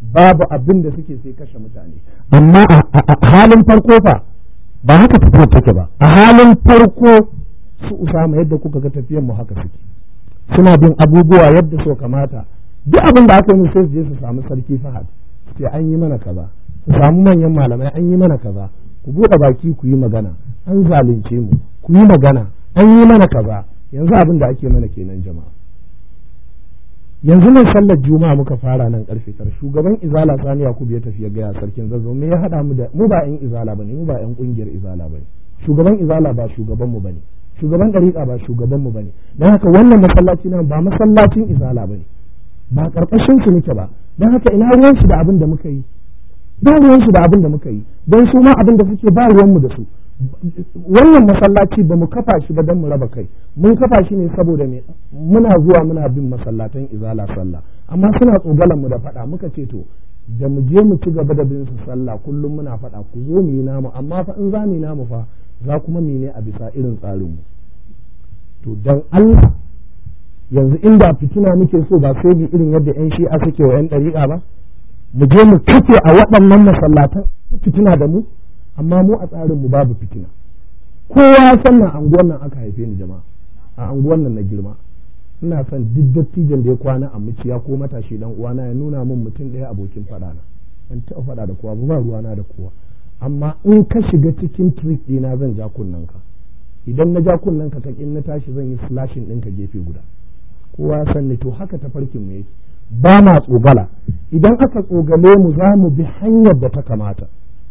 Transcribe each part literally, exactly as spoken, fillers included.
babu abin da suke sai kashe mutane. Amma a halin farko fa ba haka tafiyar take ba. A halin farko su Usama yadda kuka ga tafiyar mu haka suke, suna bin abubuwa yadda so kamata. Duk abin da aka yi sai su je su samu sarki Fahad sai an yi mana kaza, su samu manyan malamai an yi mana kaza, ku buɗe baki ku yi magana, an zalunce mu ku yi magana, an yi mana kaza. Yanzu abin da ake mana kenan jama'a. Yanzu nan sallar juma'a muka fara nan karfe tara, shugaban izala Sani Yakubu ya tafi ya gaya sarkin Zazzau, me ya hada mu da mu ba yan izala bane, mu ba yan kungiyar izala bane, shugaban izala ba shugaban mu bane, shugaban dariƙa ba shugaban mu bane. Dan haka wannan masallaci nan ba masallacin izala bane, ba karkashin su nake ba. Dan haka ina ruwan su da abin da muka yi, ba ruwan su da abin da muka yi, dan su ma abin da suke ba ruwan mu da su. Wannan masallaci ba mu kafa shi ba don mu raba kai, mun kafa shi ne saboda me muna zuwa muna bin masallatan izala sallah, amma suna tsogalan mu da faɗa. Muka ce to da mu je mu ci gaba da bin su sallah kullum muna faɗa, ku zo mu yi namu, amma fa in za mu yi namu fa za kuma mu ne a bisa irin tsarin mu. To dan Allah yanzu inda fitina muke so ba sai irin yadda yan shi'a suke wa yan ɗariƙa ba, mu je mu kafe a waɗannan masallatan fitina da mu. Amma mu a tsarin mu babu fitina. Kowa san na anguwan nan aka haife ni jama'a, a anguwan nan na girma. Ina son duk dattijan da ya kwana a muciya ko matashi dan uwana ya nuna min mutum ɗaya abokin faɗa na. Ban taɓa faɗa da kowa ba, ruwana da kowa. Amma in ka shiga cikin trick ɗina zan ja kunnen ka. Idan na ja kunnen ka in na tashi zan yi slashing ɗinka gefe guda. Kowa san ni, to haka tafarkin mu yake. Ba ma tsogala. Idan aka tsogale mu za mu bi hanyar da ta kamata.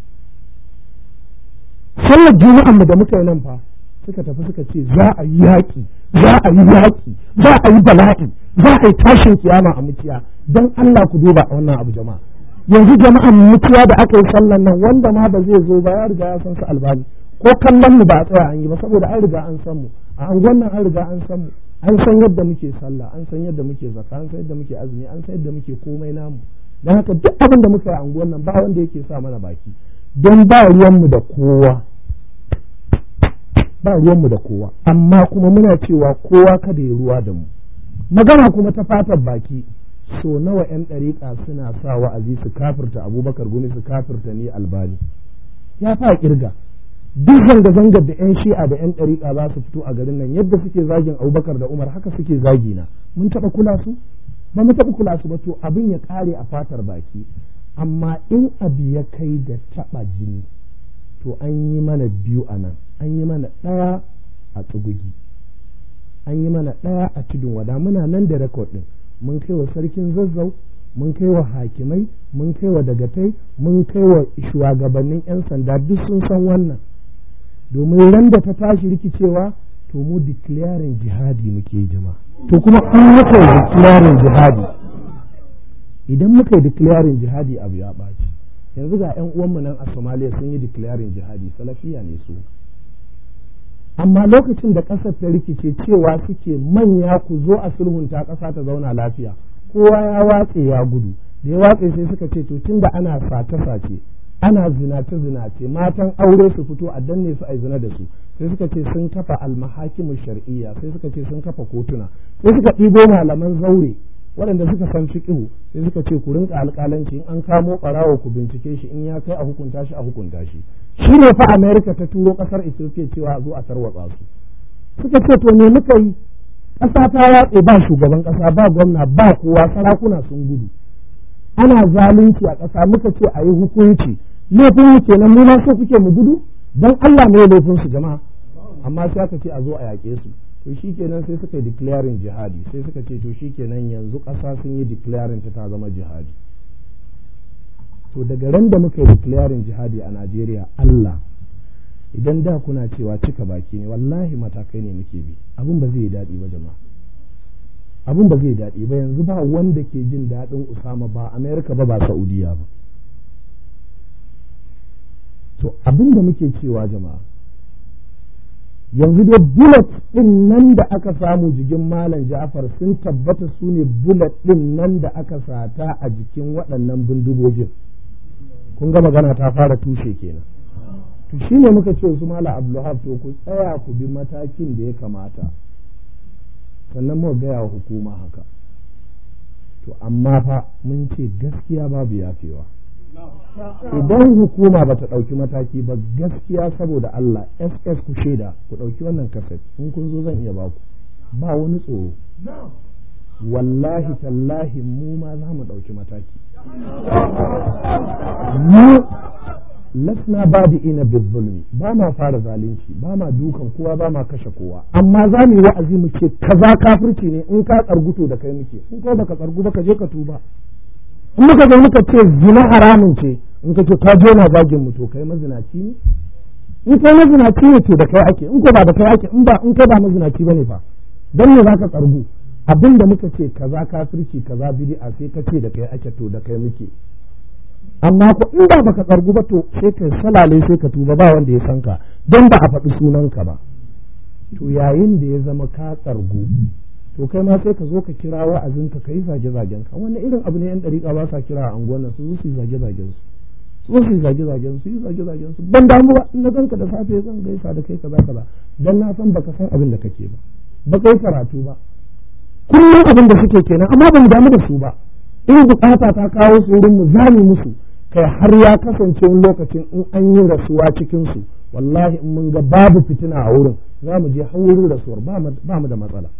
Sallar juma'an mu da muka yi nan fa suka tafi suka ce za a yi yaƙi, za a yi yaƙi, za a yi bala'i, za a yi tashin kiyama a muciya. Don Allah ku duba wannan abu jama'a. Yanzu jama'an muciya da aka yi sallar nan wanda ma ba zai zo ba ya riga ya san su Albani, ko kallon mu ba a tsaya an yi ba saboda an riga an san mu a angon nan, an riga an san mu, an san yadda muke sallah, an san yadda muke zakka, an san yadda muke azumi, an san yadda muke komai namu. Don haka duk abin da muka yi a angon nan ba wanda yake sa mana baki, don ba ruwanmu da kowa, ba ruwanmu da kowa, amma kuma muna cewa kowa kada ya ruwa da mu. Magana kuma ta fatar baki, so nawa yan ɗariƙa suna sa wa'azi su kafirta Abubakar Gumi, su kafirta ni Albani, ya fa kirga. Duk zanga-zangar da yan shi'a da yan ɗariƙa za su fito a garin nan, yadda suke zagin Abubakar da Umar haka suke zagi na. Mun taɓa kula su? Ba mu taɓa kula su ba. To abin ya ƙare a fatar baki, amma in abu ya kai da taɓa jini to an yi mana biyu a nan. An yi mana ɗaya a Tsugugi, an yi mana ɗaya a Tudun Wada. Muna nan da rekod ɗin, mun kai wa sarkin Zazzau, mun kai wa hakimai, mun kai wa dagatai, mun kai wa shugabannin 'yan sanda, duk sun san wannan. Domin ran da ta tashi rikicewa to mu declaring jihadi muke jama'a. To kuma an muka yi declaring jihadi, idan muka yi declaring jihadi abu ya ɓaci. Yanzu ga 'yan uwanmu nan a Somalia sun yi declaring jihadi, salafiya ne su. Amma lokacin da ƙasar ta rikice cewa suke manya ku zo a sulhunta ƙasa ta zauna lafiya, kowa ya watse ya gudu. Da ya watse sai suka ce to tunda ana sace-sace, ana zinace-zinace, matan aure su fito a danne su a zina da su, sai suka ce sun kafa almahakimu shar'iyya, sai suka ce sun kafa kotuna, sai suka ɗibo malaman zaure waɗanda suka san fiqhu, sai suka ce ku rinka alƙalanci, in an kamo ɓarawo ku bincike shi, in ya kai a hukunta shi a hukunta shi. Shi ne fa Amerika ta turo ƙasar Ethiopia cewa a zo a tarwatsa su. Suka ce to me muka yi? Ƙasa ta watse, ba shugaban ƙasa, ba gwamna, ba kowa, sarakuna sun gudu. Ana zalunci a ƙasa, muka ce a yi hukunci. Laifin mu kenan, mu ma so kuke mu gudu? Don Allah ne laifin su jama'a. Amma sai aka ce a zo a yaƙe su. To shi kenan sai suka yi declaring jihadi, sai suka ce to shi kenan yanzu ƙasa sun yi declaring ta ta zama jihadi. To daga ran da muka yi declaring jihadi a Najeriya, Allah, idan da kuna cewa cika baki ne, wallahi matakai ne muke bi, abin ba zai yi daɗi ba jama'a, abin ba zai yi daɗi ba. Yanzu ba wanda ke jin daɗin Usama, ba Amerika ba, ba Saudiya ba. To abin da muke cewa jama'a, yanzu dai bullet ɗin nan da aka samu jikin Malam Ja'far sun tabbata su ne bullet ɗin nan da aka sata a jikin waɗannan bindigogin. Kun ga magana ta fara tushe kenan. To shi ne muka ce su Malam Abdulwahab, to ku tsaya ku bi matakin da ya kamata, sannan muka gaya wa hukuma haka. to amma fa mun ce gaskiya babu yafewa. Idan hukuma bata ɗauki mataki ba gaskiya saboda Allah S S ku shaida ku ɗauki wannan kaset in kun zo zan iya baku ba wani tsoro wallahi tallahi mu ma za mu ɗauki mataki mu lasna badi ina bizzulmi ba ma fara zalunci ba ma dukan kowa ba ma kashe kowa amma za mu yi wa'azi mu ce kaza kafirci ne in ka tsarguto da kai muke in ko baka tsargu ba ka je ka tuba in muka zo muka ce zina haramun ce in ka ce ka je na zagin mu to kai mazinaci ne in kai mazinaci ne to da kai ake in ko ba da kai ake in ba in kai ba mazinaci bane fa dan ne zaka tsargu abinda muka ce kaza kafirci kaza bid'a sai ka ce da kai ake to da kai muke amma ko in ba baka tsargu ba to sai kai salale sai ka tuba ba wanda ya san ka dan ba a faɗi sunanka ba to yayin da ya zama ka tsargu to kai ma sai ka zo ka kira wa'azin ka kai zage zagen ka wannan irin abu ne yan dariƙa ba sa kira a anguwan nan su zo su zage zagen su su su zage zagen su yi zage zagen su ban damu ba in na ganka da safe zan gaisa da kai kaza kaza dan na san baka san abin da kake ba ba kai karatu ba kullum abin da suke kenan amma ba mu damu da su ba in bukata ta kawo su wurin mu zani musu kai har ya kasance wani lokacin in an yi rasuwa cikin su wallahi in mun ga babu fitina a wurin za mu je har wurin rasuwar ba mu da matsala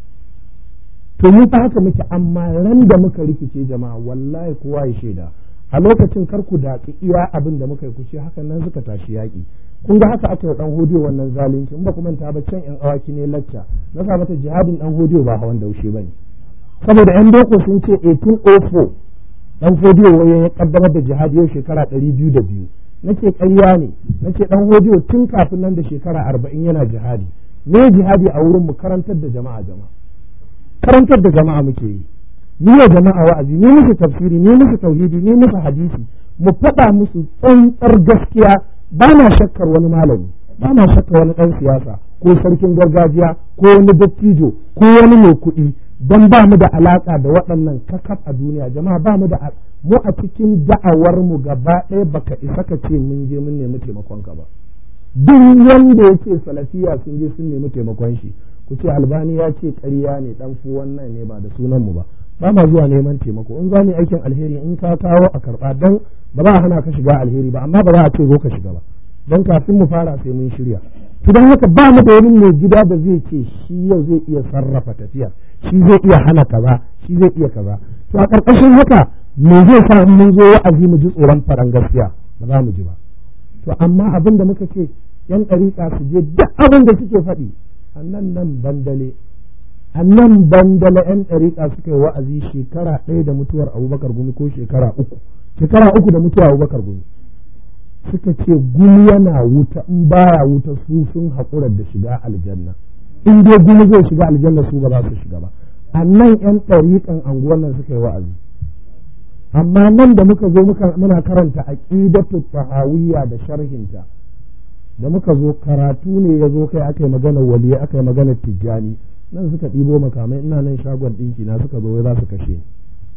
to mu fa haka muke amma ran da muka rikice jama'a wallahi kowa ya shaida a lokacin kar ku daƙi iya abin da muka yi kuce hakan nan suka tashi yaƙi kun ga haka aka yi dan hodiyo wannan zalunci in ba ku manta ba can yan awaki ne lacca na sa mata jihadin dan hodiyo ba hawan daushe bane saboda yan boko sun ce eighteen oh four dan hodiyo waye ya kaddamar da jihadi yau shekara ɗari biyu da biyu nake ƙarya ne nake dan hodiyo tun kafin nan da shekara arba'in yana jihadi ne jihadi a wurin mu karantar da jama'a jama'a karantar da jama'a muke yi ni ne jama'a wa'azi ni musu tafsiri ni musu tauhidi ni musu hadisi mu faɗa musu tsantsar gaskiya ba na shakkar wani malami ba na shakkar wani ɗan siyasa ko sarkin gargajiya ko wani dattijo ko wani mai kuɗi don ba mu da alaƙa da waɗannan kakaf a duniya jama'a ba mu da mu a cikin da'awar mu gaba ɗaya baka isa ka ce mun je mun nemi taimakon ka ba duk wanda ya ce salafiya sun je sun nemi taimakon shi ku ce albani ya ce ƙarya ne dan fu wannan ne ba da sunan mu ba ba ma zuwa neman taimako in za mu aikin alheri in ka kawo a karɓa dan ba za a hana ka shiga alheri ba amma ba za a ce zo ka shiga ba dan kafin mu fara sai mun shirya to dan haka ba mu da wani mai gida da zai ce shi yau zai iya sarrafa tafiya shi zai iya hana kaza shi zai iya kaza to a ƙarƙashin haka me zai sa mun zo wa'azi mu ji tsoron faran gaskiya ba za mu ji ba to amma abin da muka ce yan ɗariƙa su je duk abin da suke faɗi a nan nan bandale a nan bandale yan ɗariƙa suka yi wa'azi shekara ɗaya da mutuwar abubakar gumi ko shekara uku shekara uku da mutuwar abubakar gumi suka ce gumi yana wuta in baya wuta su sun haƙura da shiga aljanna in dai gumi zai shiga aljanna su ba za su shiga ba a nan yan ɗariƙan anguwan nan suka yi wa'azi amma nan da muka zo muka muna karanta aqidatu tahawiyya da sharhinta da muka zo karatu ne ya zo kai aka yi magana waliya aka yi magana tijjani nan suka ɗibo makamai ina nan shagon ɗinki na suka zo za su kashe ni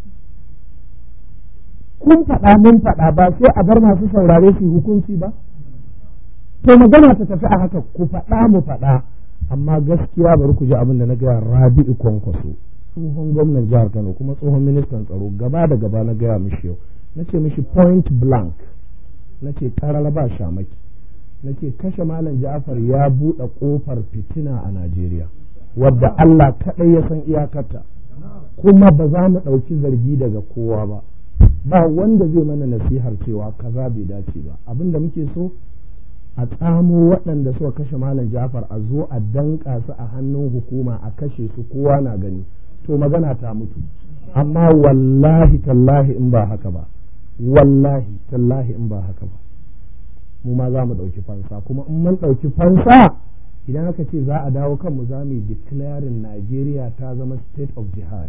kun faɗa mun faɗa ba sai a bar masu saurare su hukunci ba to magana ta tafi a haka ku faɗa mu faɗa amma gaskiya bari ku ji abin da na gaya Rabi'u Kwankwaso tsohon gwamnan jihar Kano kuma tsohon ministan tsaro gaba da gaba na gaya mishi yau na ce mishi point blank na ce karala ba shamaki na ce kashe malam Ja'far ya buɗe ƙofar fitina a Najeriya wadda Allah kaɗai ya san iyakarta kuma ba za mu ɗauki zargi daga kowa ba ba wanda zai mana nasihar cewa kaza bai dace ba abin da muke so a tsamo waɗanda suka kashe malam Ja'far a zo a danka su a hannun hukuma a kashe su kowa na gani to magana ta mutu amma wallahi tallahi in ba haka ba wallahi tallahi in ba haka ba mu ma za mu ɗauki fansa kuma in mun ɗauki fansa idan aka ce za a dawo kanmu za mu yi declaring Najeriya ta zama state of jihad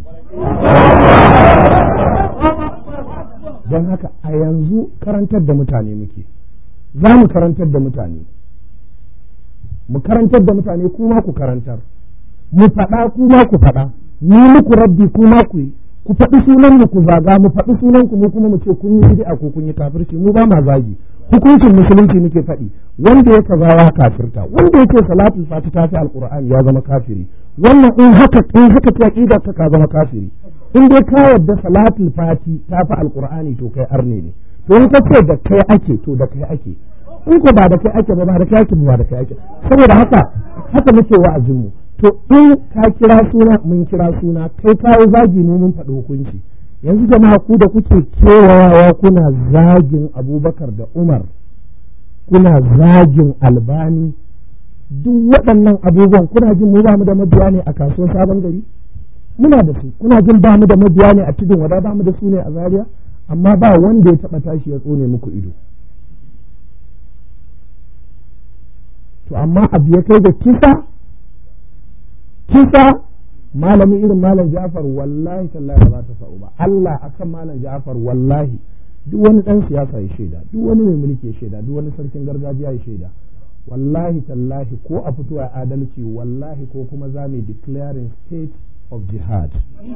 don haka a yanzu karantar da mutane muke za mu karantar da mutane mu karantar da mutane kuma ku karantar mu faɗa kuma ku faɗa ni muku rabbi kuma ku yi ku faɗi sunan mu ku zaga mu faɗi sunan ku mu kuma mu ce kun yi bid'a ko kun yi kafirci mu ba ma zagi hukuncin musulunci muke faɗi wanda ya kaza ya kafirta wanda yake salatul fati ta fi alqur'ani ya zama kafiri wannan in haka in haka ta aqida ka ka zama kafiri in dai ka yarda salatul fati ta fi alqur'ani to kai arne ne, to in ka ce da kai ake to da kai ake, in ko ba da kai ake ba ba da kai ake ba da kai ake. Saboda haka haka muke wa'azin mu. To in ka kira suna mun kira suna, kai kawo zagi ne mun faɗi hukunci. Yanzu jama'a ku da kuke kewayawa kuna zagin Abubakar da Umar, kuna zagin Albani, duk waɗannan abubuwan kuna jin mu ba mu da mabiya ne a kasuwar Sabon Gari? Muna da su. Kuna jin ba mu da mabiya ne a Tudun Wada, ba mu da su ne a Zaria? Amma ba wanda ya taɓa tashi ya tsone muku ido. To amma abu ya kai ga kisa, kisa malami irin malam Ja'far wallahi tallahi ba za ta sa'u ba. Allah akan malam Ja'far wallahi duk wani dan siyasa ya shaida, duk wani mai mulki ya shaida, duk wani sarkin gargajiya ya shaida. Wallahi tallahi ko a fito a adalci wallahi ko kuma za mu declaring state of jihad.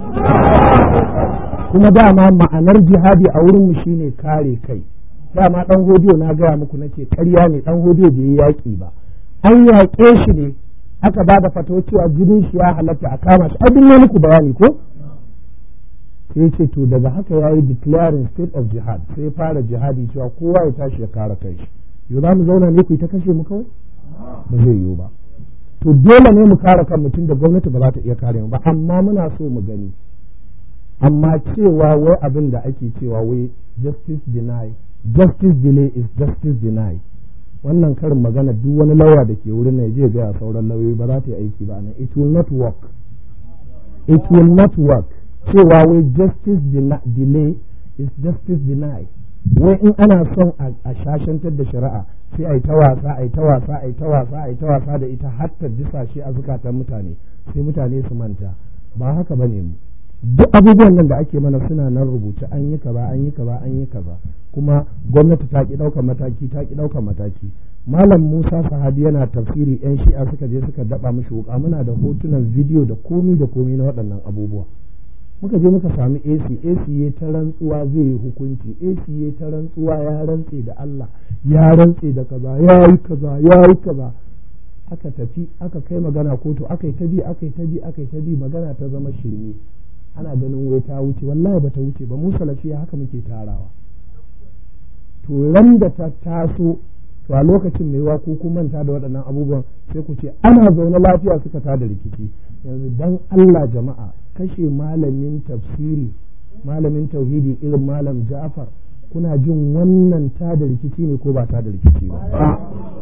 Kuma dama ma'anar jihadi a wurin mu shine kare kai. Dama dan hodiyo na gaya muku nace ƙarya ne, dan hodiyo bai yaƙi ba. An yaƙe shi ne aka ba da fatawa cewa jinin shi ya halatta a kama shi. Abin ne muku bayani ko? Sai ce to daga haka ya yi declaring state of jihad, sai fara jihadi cewa kowa ya tashi ya kare kai shi. Yau za mu zauna ne ku ta kashe mu kawai? Ba zai yiwu ba. To dole ne mu kare kan mutum da gwamnati ba za ta iya kare mu ba, amma muna so mu gani. Amma cewa wai abin da ake cewa wai justice deny, justice delay is justice deny. Wannan karin magana duk wani lauya da ke wurin nan je ga sauran lauyoyi ba za ta yi aiki ba nan. It will not work. It will not work. Cewa wai justice delay is justice deny. Wai in ana son a shashantar da shari'a sai a yi ta wasa a yi ta wasa a yi ta wasa a yi ta wasa da ita har ta disashe a zukatan mutane, sai mutane su manta. Ba haka ba ne mu. Duk abubuwan nan da ake mana suna nan rubuce, an yi kaza an yi kaza an yi kaza, kuma gwamnati ta ki ɗaukar mataki ta ki ɗaukar mataki. Malam Musa Sahabi yana tafsiri, yan shi'a suka je suka daba mishi wuka. Muna da hotunan bidiyo da komi da komi na waɗannan abubuwa. Muka je muka sami A C, A C ya ta rantsuwa zai yi hukunci, A C ya ta rantsuwa ya rantse da Allah, ya rantse da kaza, ya yi kaza, ya yi kaza. Aka tafi aka kai magana kotu, aka yi ta bi aka yi ta bi aka yi ta bi, magana ta zama shirme. Ana ganin wai ta wuce, wallahi ba ta wuce ba. Mu salafiya haka muke tarawa. To ran da ta taso, to a lokacin mai wa ku kun manta da waɗannan abubuwan, sai ku ce ana zaune lafiya suka tada rikici. Yanzu dan Allah jama'a, kashe malamin tafsiri, malamin tauhidi irin malam Ja'far, kuna jin wannan tada rikici ne ko ba tada rikici ba?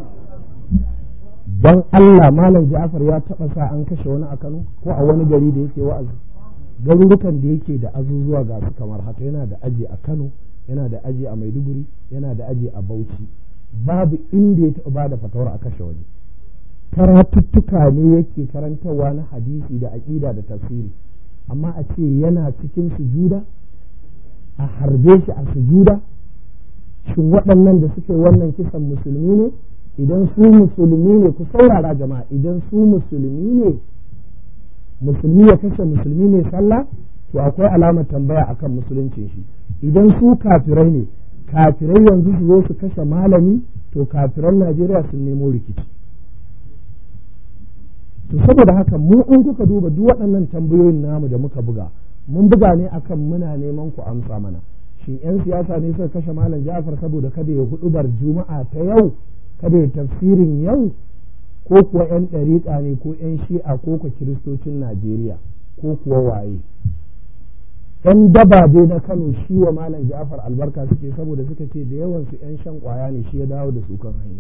Dan Allah, malam Ja'far ya taɓa sa an kashe wani a Kano ko a wani gari da yake wa'azi? Garurukan da yake da azuzuwa ga su kamar haka, yana da aji a Kano, yana da aji a Maiduguri, yana da aji a Bauchi. Babu inda ya taɓa ba da fatawar a kashe wani. Karatuttuka ne yake karantarwa na hadisi da aƙida da tafsiri, amma a ce yana cikin sujuda, a harbe shi a sujuda. Shin waɗannan da suke wannan kisan musulmi ne? Idan su musulmi ne, ku saurara jama'a, idan su musulmi ne, musulmi ya kashe musulmi ne sallah, to akwai alamar tambaya akan musuluncin shi. Idan su kafirai ne, kafirai yanzu su zo su kashe malami, to kafiran Najeriya sun nemo rikici. To saboda haka mu in kuka duba duk waɗannan tambayoyin namu da muka buga, mun buga ne akan muna neman ku amsa mana. Shin 'yan siyasa ne suka kashe malam Ja'far saboda kada ya hudubar Juma'a ta yau, kada ya tafsirin yau, ko kuwa 'yan ɗariƙa ne ko 'yan shi'a ko kuwa kiristocin Najeriya ko kuwa waye? 'Yan daba dai na Kano shi wa malam Ja'far albarka suke, saboda suka ce da yawan su 'yan shan ƙwaya ne, shi ya dawo da su kan hanya.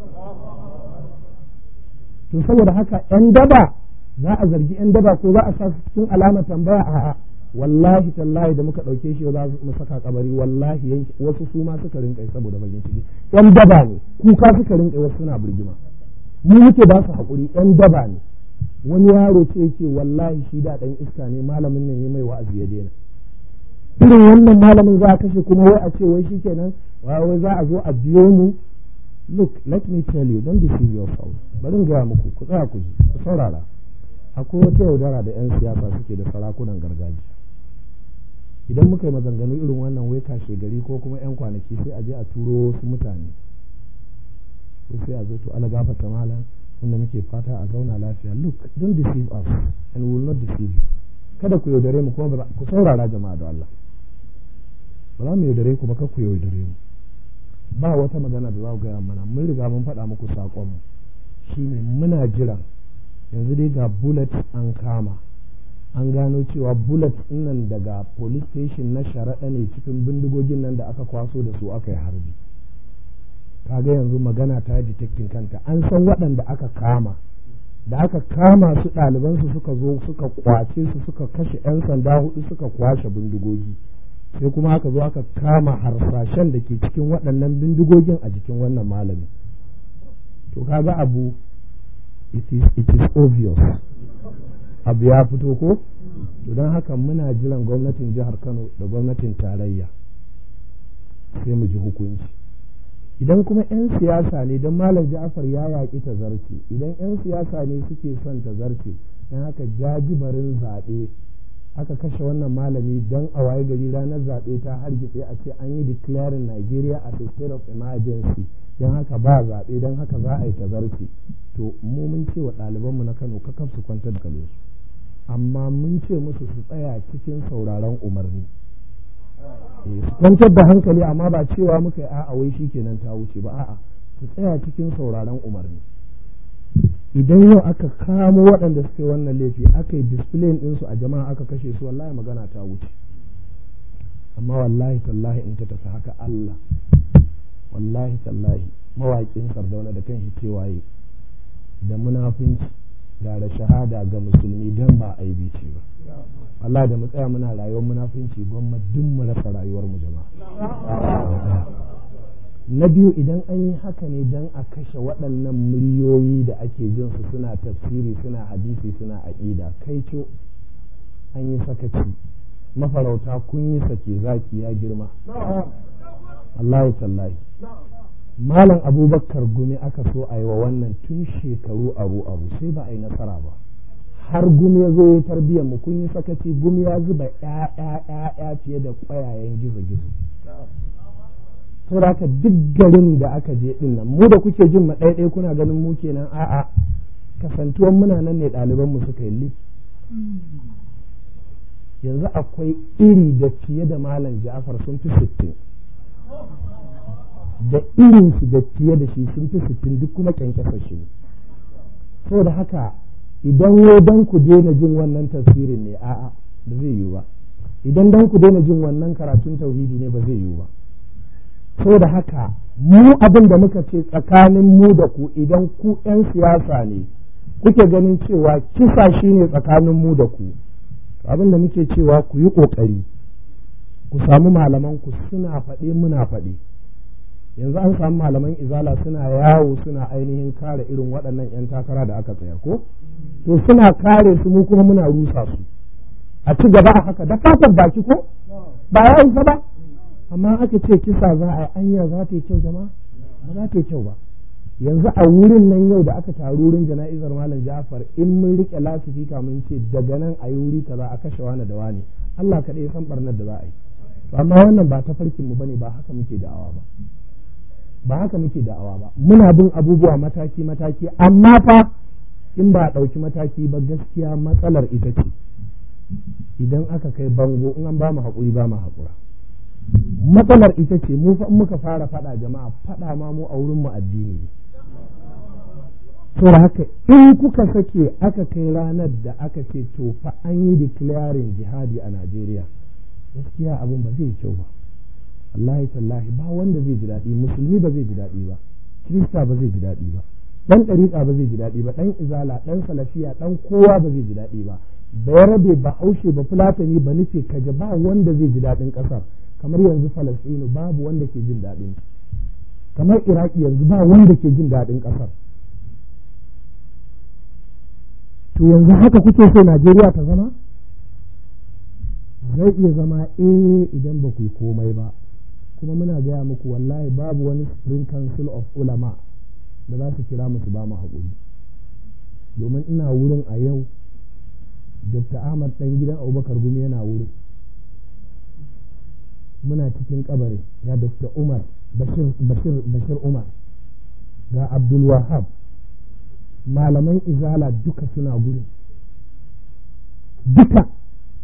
To saboda haka 'yan daba, za a zargi 'yan daba ko za a sa cikin alamar tambaya? A'a, wallahi tallahi da muka ɗauke shi za mu saka kabari, wallahi wasu su ma suka rinƙai saboda bakin ciki. 'Yan daba ne, kuka suka rinƙai, wasu suna birgima. Mu muke ba su haƙuri, 'yan daba ne. Wani yaro ce yake wallahi shi da ɗan iska ne, malamin nan ya mai wa'azi ya daina. Irin wannan malamin za a kashe kuma wai a ce wai shi kenan wai za a zo a biyo mu. Look, let me tell you, don't deceive yourself. Bari in gaya muku, ku tsaya ku ji, ku saurara. Akwai wata yaudara da 'yan siyasa suke da sarakunan gargajiya. Idan muka yi maganganu irin wannan wai kashe gari ko kuma 'yan kwanaki, sai a je a turo wasu mutane. Sai a zo to ala gafarta malam, wanda muke fata a zauna lafiya. Look, don't deceive us and we will not deceive you. kada ku yaudare mu kuma ku saurara jama'a da Allah ba za mu yaudare ku ba kar ku yaudare mu ba wata magana da za ku gaya mana mun riga mun faɗa muku saƙon mu shine muna jiran yanzu dai ga bullet an kama an gano cewa bullet nan daga police station na sharaɗa ne cikin bindigogin nan da aka kwaso da su aka yi harbi kaga yanzu magana ta detecting kanta an san waɗanda aka kama da aka kama su ɗalibansu suka zo suka kwace su suka kashe 'yan sanda hudu suka kwashe bindigogi sai kuma aka zo aka kama harsashen da ke cikin waɗannan bindigogin a jikin wannan malami to kaga abu it is, it is obvious abu ya fito ko to don haka muna jiran gwamnatin jihar Kano da gwamnatin tarayya sai mu ji hukunci idan kuma 'yan siyasa ne don malam Ja'far ya yaƙi ta zarce idan 'yan siyasa ne suke son ta zarce don haka jajibarin zaɓe aka kashe wannan malami don a waye gari ranar zaɓe ta hargitse a ce an yi declaring Nigeria as a state of emergency don haka ba zaɓe don haka za a yi ta zarce to mu mun ce wa ɗalibanmu na Kano kakaf su kwantar da su amma mun ce musu su tsaya cikin sauraron umarni su kwantar da hankali amma ba cewa muka yi a'a wai shikenan ta wuce ba a'a su tsaya cikin sauraron umarni idan yau aka kamo waɗanda suka yi wannan laifi aka yi discipline ɗinsu a jama'a aka kashe su wallahi magana ta wuce amma wallahi tallahi in ta tafi haka Allah wallahi tallahi mawaƙin Sardauna da kan cewa yi da munafunci gara shahada ga musulmi don ba aibi ce ba Allah da mu tsaya muna rayuwar munafunci gwamma duk mu rasa rayuwar mu jama'a na biyu idan an yi haka ne don a kashe waɗannan miliyoyi da ake jin su suna tafsiri suna hadisi suna aƙida kai co an yi sakaci mafarauta kun yi sake zaki ya girma Allahu tallahi malam abubakar gumi aka so a yi wa wannan tun shekaru aru aru sai ba a yi nasara ba har gumi ya zo ya tarbiyyar mu kun yi sakaci gumi ya zuba ƴaƴa fiye da ƙwayayen gizo gizo saboda haka duk garin da aka je din nan mu da kuke jin ɗaiɗai kuna ganin mu kenan a'a kasantuwan muna nan ne ɗaliban mu suka yi lif yanzu akwai iri da fiye da malam Ja'far sun fi sittin da irin shi da fiye da shi sun fi sittin duk kuma kyankyasa shi ne saboda haka idan wai dan ku daina jin wannan tafsirin ne a'a ba zai yiwu ba idan dan ku daina jin wannan karatun tauhidi ne ba zai yiwu ba saboda haka mu abin da muka ce tsakanin mu da ku idan ku 'yan siyasa ne kuke ganin cewa kisa shi ne tsakanin mu da ku abin da muke cewa ku yi ƙoƙari ku samu malaman ku suna faɗe muna faɗe yanzu an samu malaman izala suna yawo suna ainihin kare irin waɗannan 'yan takara da aka tsayar ko to suna kare su mu kuma muna rusa su a ci gaba a haka da fatar baki ko ba ya isa ba amma aka ce kisa za a yi anya za ta yi kyau jama'a ba za ta yi kyau ba yanzu a wurin nan yau da aka taru wurin jana'izar malam Ja'far in mun rike lasifika mun ce daga nan a yi wuri kaza a kashe wani da wani Allah kaɗai ya san barnar da za a yi to amma wannan ba ta farkin mu bane ba haka muke da'awa ba ba haka muke da'awa ba muna bin abubuwa mataki mataki amma fa in ba a ɗauki mataki ba gaskiya matsalar ita ce idan aka kai bango in an ba mu haƙuri ba mu haƙura matsalar ita ce mu fa muka fara faɗa jama'a faɗa ma mu a wurin mu addini ne to haka in kuka sake aka kai ranar da aka ce to fa an yi declaring jihadi a Najeriya gaskiya abin ba zai kyau ba wallahi tallahi ba wanda zai ji daɗi musulmi ba zai ji daɗi ba kirista ba zai ji daɗi ba dan ɗariƙa ba zai ji daɗi ba dan izala dan salafiya dan kowa ba zai ji daɗi ba bayarabe ba haushe ba fulatani ba nufe kaje ba wanda zai ji daɗin ƙasar kamar yanzu Falasɗinu babu wanda ke jin daɗin kamar Iraki yanzu ba wanda ke jin daɗin ƙasar to yanzu haka kuke so Najeriya ta zama zai iya zama eh idan ba ku yi komai ba kuma muna gaya muku wallahi babu wani Supreme Council of Ulama da za su kira musu ba mu haƙuri domin ina wurin a yau Dokta Ahmad ɗan gidan Abubakar Gumi yana wurin muna cikin kabarin ga Dokta Umar Bashir Bashir Bashir Umar ga Abdul Wahab malaman izala duka suna gurin duka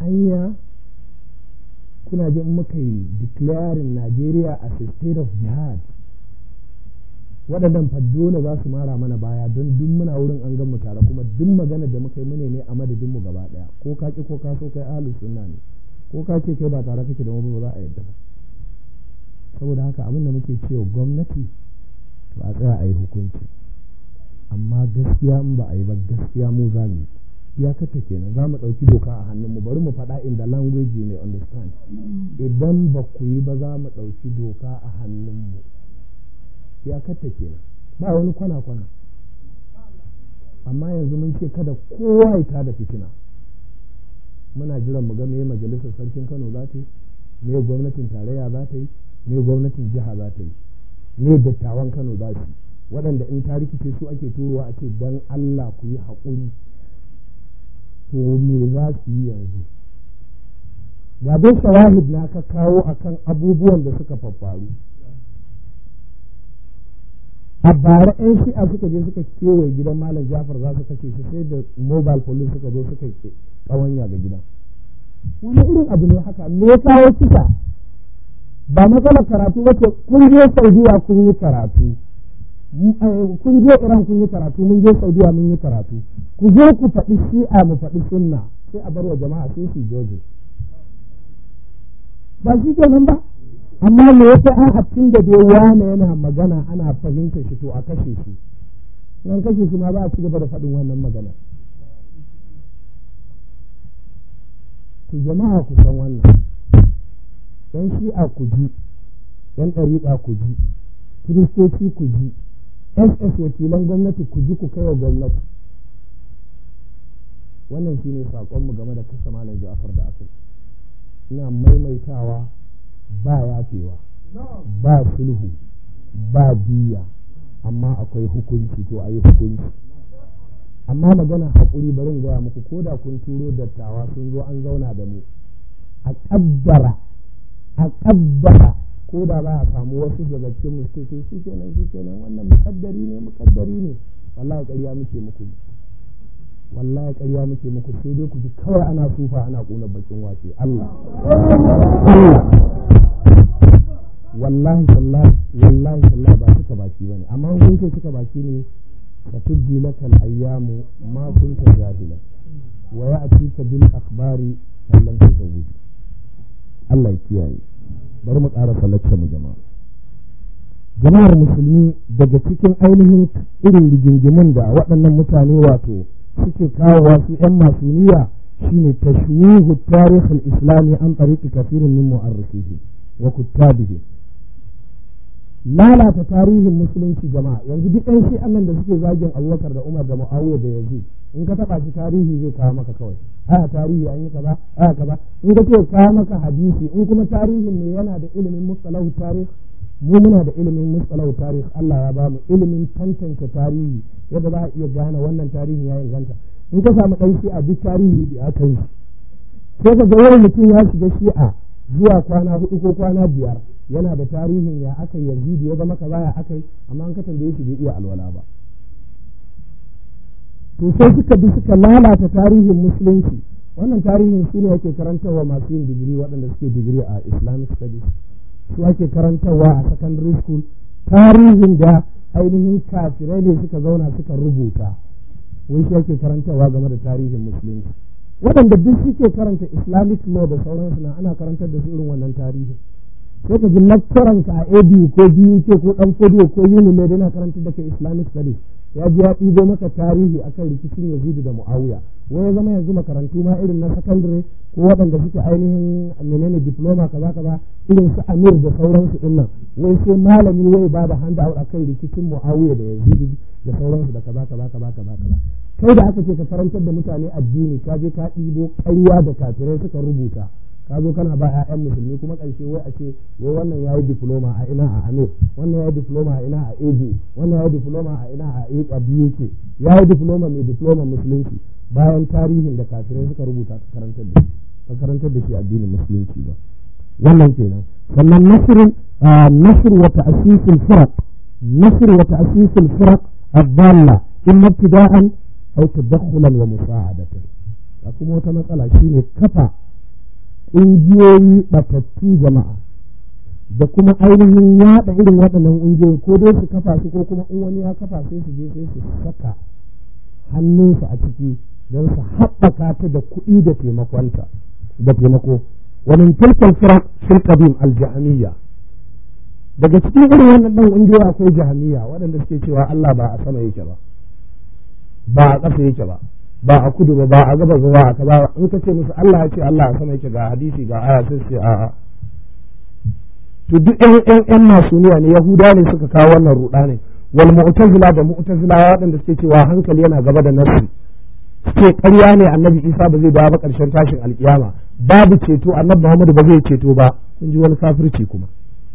anya kuna jin muka yi declaring Najeriya as a state of jihad waɗannan fa dole za su mara mana baya don duk muna wurin an gan mu tare kuma duk magana da muka yi mune ne a madadin mu gaba ɗaya ko ka ki ko ka so kai ahlus sunna ne ko ka ce kai ba tare kake da mu ba za a yadda ba saboda haka abin da muke cewa gwamnati to a tsaya a yi hukunci amma gaskiya in ba a yi ba gaskiya mu za mu yi iyakata kenan za mu ɗauki doka a hannunmu bari mu faɗa in the language you may understand idan ba ku yi ba za mu ɗauki doka a hannunmu iyakata kenan ba wani kwana-kwana amma yanzu mun ce kada kowa ya tada fitina muna jiran mu ga me majalisar sarkin Kano za ta yi me gwamnatin tarayya za ta yi me gwamnatin jiha za ta yi me dattawan Kano za su yi waɗanda in ta rikice su ake turowa a ce dan Allah ku yi haƙuri to me za su yi yanzu ga dai shawahid na ka kawo akan abubuwan da suka faffaru a bara yan shi'a suka je suka kewaye gidan malam Jafar za su kashe shi sai da mobile police suka zo suka ke kawanya ga gidan wani irin abu ne haka me ya kawo kisa ba matsalar karatu wace kun je Saudiya kun yi karatu kun je Iran kun yi karatu mun je Saudiya mun yi karatu ku zo ku faɗi shi'a mu faɗi sunna sai a bar wa jama'a sai su joje ba shi kenan ba amma me yasa an hattin da dai wani yana magana ana fahimta shi to a kashe shi nan kashe shi ma ba a ci gaba da faɗin wannan magana to jama'a ku san wannan yan shi'a ku ji yan ɗariƙa ku ji kiristoci ku ji S S wakilan gwamnati ku ji ku kai wa gwamnati wannan shine saƙonmu game da kasa malam Ja'far da aka ina maimaitawa ba yafewa ba sulhu ba biya amma akwai hukunci to ayi hukunci amma magana haƙuri barin gaya muku ko da kun turo dattawa sun zo an zauna da mu a ƙaddara a ƙaddara ko da ba a samu wasu daga cikin mustaƙi shi kenan shi kenan wannan muƙaddari ne muƙaddari ne wallahi ƙarya muke muku wallahi ƙarya muke muku sai dai ku ji kawai ana sufa ana ƙunar bakin wace Allah Allah wallahi wallahi wallahi wallahi ba suka baki bane amma kun ce suka baki ne fatubdi lakal ayyamu ma kunta jahila wa ya'tika bil akhbari lam tazawwid Allah ya kiyaye bari mu ƙara falacce mu jama'a jama'ar musulmi daga cikin ainihin irin rigingimin da waɗannan mutane wato suke kawowa su ‘yan masu niyya shine tashwihu tarikh al-islami an tariqi kafirin min mu'arrifihi wa kuttabihi lalata tarihin musulunci jama'a yanzu duk ɗan shi annan da suke zagin Abubakar da Umar da Muawiya da Yazid in ka taba shi tarihi zai kawo maka kawai aya tarihi an yi kaza aya kaza in ka ce kawo maka hadisi in kuma tarihin ne yana da ilimin mustalahu tarikh mu muna da ilimin mustalahu tarikh Allah ya ba mu ilimin tantance tarihi yadda za a iya gane wannan tarihi ya inganta in ka samu ɗan shi'a duk tarihi da aka yi sai ka ga wani mutum ya shiga shi'a zuwa kwana hudu ko kwana biyar yana da tarihin ya aka yi yazidi ya zama kaza ya aka yi amma an ka tambaye shi bai iya alwala ba to sai suka bi suka lalata tarihin musulunci wannan tarihin su ne ake karantarwa masu yin digiri waɗanda suke digiri a Islamic studies su ake karantarwa a secondary school tarihin da ainihin kafirai ne suka zauna suka rubuta wai shi ake karantarwa game da tarihin musulunci waɗanda duk suke karanta Islamic law da sauransu na ana karantar da su irin wannan tarihin sai ka ji lecturer ka a A B U ko B U K ko dan Fodiyo ko Unimed yana karantar da kai Islamic studies ya ji ya ɗibo maka tarihi akan rikicin Yazid da Muawiya wai ya zama yanzu makarantu ma irin na secondary ko waɗanda suke ainihin menene diploma kaza kaza irin su Amir da sauransu din nan wai sai malami wai ba da handa out akan rikicin Muawiya da Yazid da sauransu da kaza kaza kaza kaza kaza kai da aka ce ka karantar da mutane addini ka je ka ɗibo ƙarya da kafirai suka rubuta ka zo kana ba 'ya'yan musulmi kuma ƙarshe wai a ce wai wannan ya yi diploma a ina a Amir wannan ya yi diploma a ina a A B U wannan ya yi diploma a ina a B U K ya yi diploma mai diploma musulunci bayan tarihin da kafirai suka rubuta ka karantar da ka karantar da shi addinin musulunci ba wannan kenan sannan nasrun nasr wa ta'sis al-firaq nasr wa ta'sis al-firaq ad-dalla imma ibtida'an aw tadakhulan wa musa'adatan kuma wata matsala shine kafa ƙungiyoyi ɓatattu jama'a da kuma ainihin yaɗa irin waɗannan ƙungiyoyi ko dai su kafa su ko kuma in wani ya kafa sai su je sai su saka hannunsu a ciki don su haɓaka ta da kuɗi da taimakonta da taimako wani tilkal firaq fil qadim al jahmiyya daga cikin irin wannan dan ƙungiyoyi akwai jahmiyya waɗanda suke cewa Allah ba a sama yake ba ba a ƙasa yake ba ba a kudu ba ba a gaba ba a kaza in ka ce musu Allah ya ce Allah a sama yake ga hadisi ga aya sai ce a'a to duk ƴan ƴan ƴan masuniya ne yahuda ne suka kawo wannan ruɗa ne wal mu'tazila da mu'tazila waɗanda suke cewa hankali yana gaba da nafsi suke ƙarya ne annabi Isa ba zai dawo ba ƙarshen tashin alkiyama babu ceto annabi Muhammad ba zai ceto ba kun ji wani kafirci kuma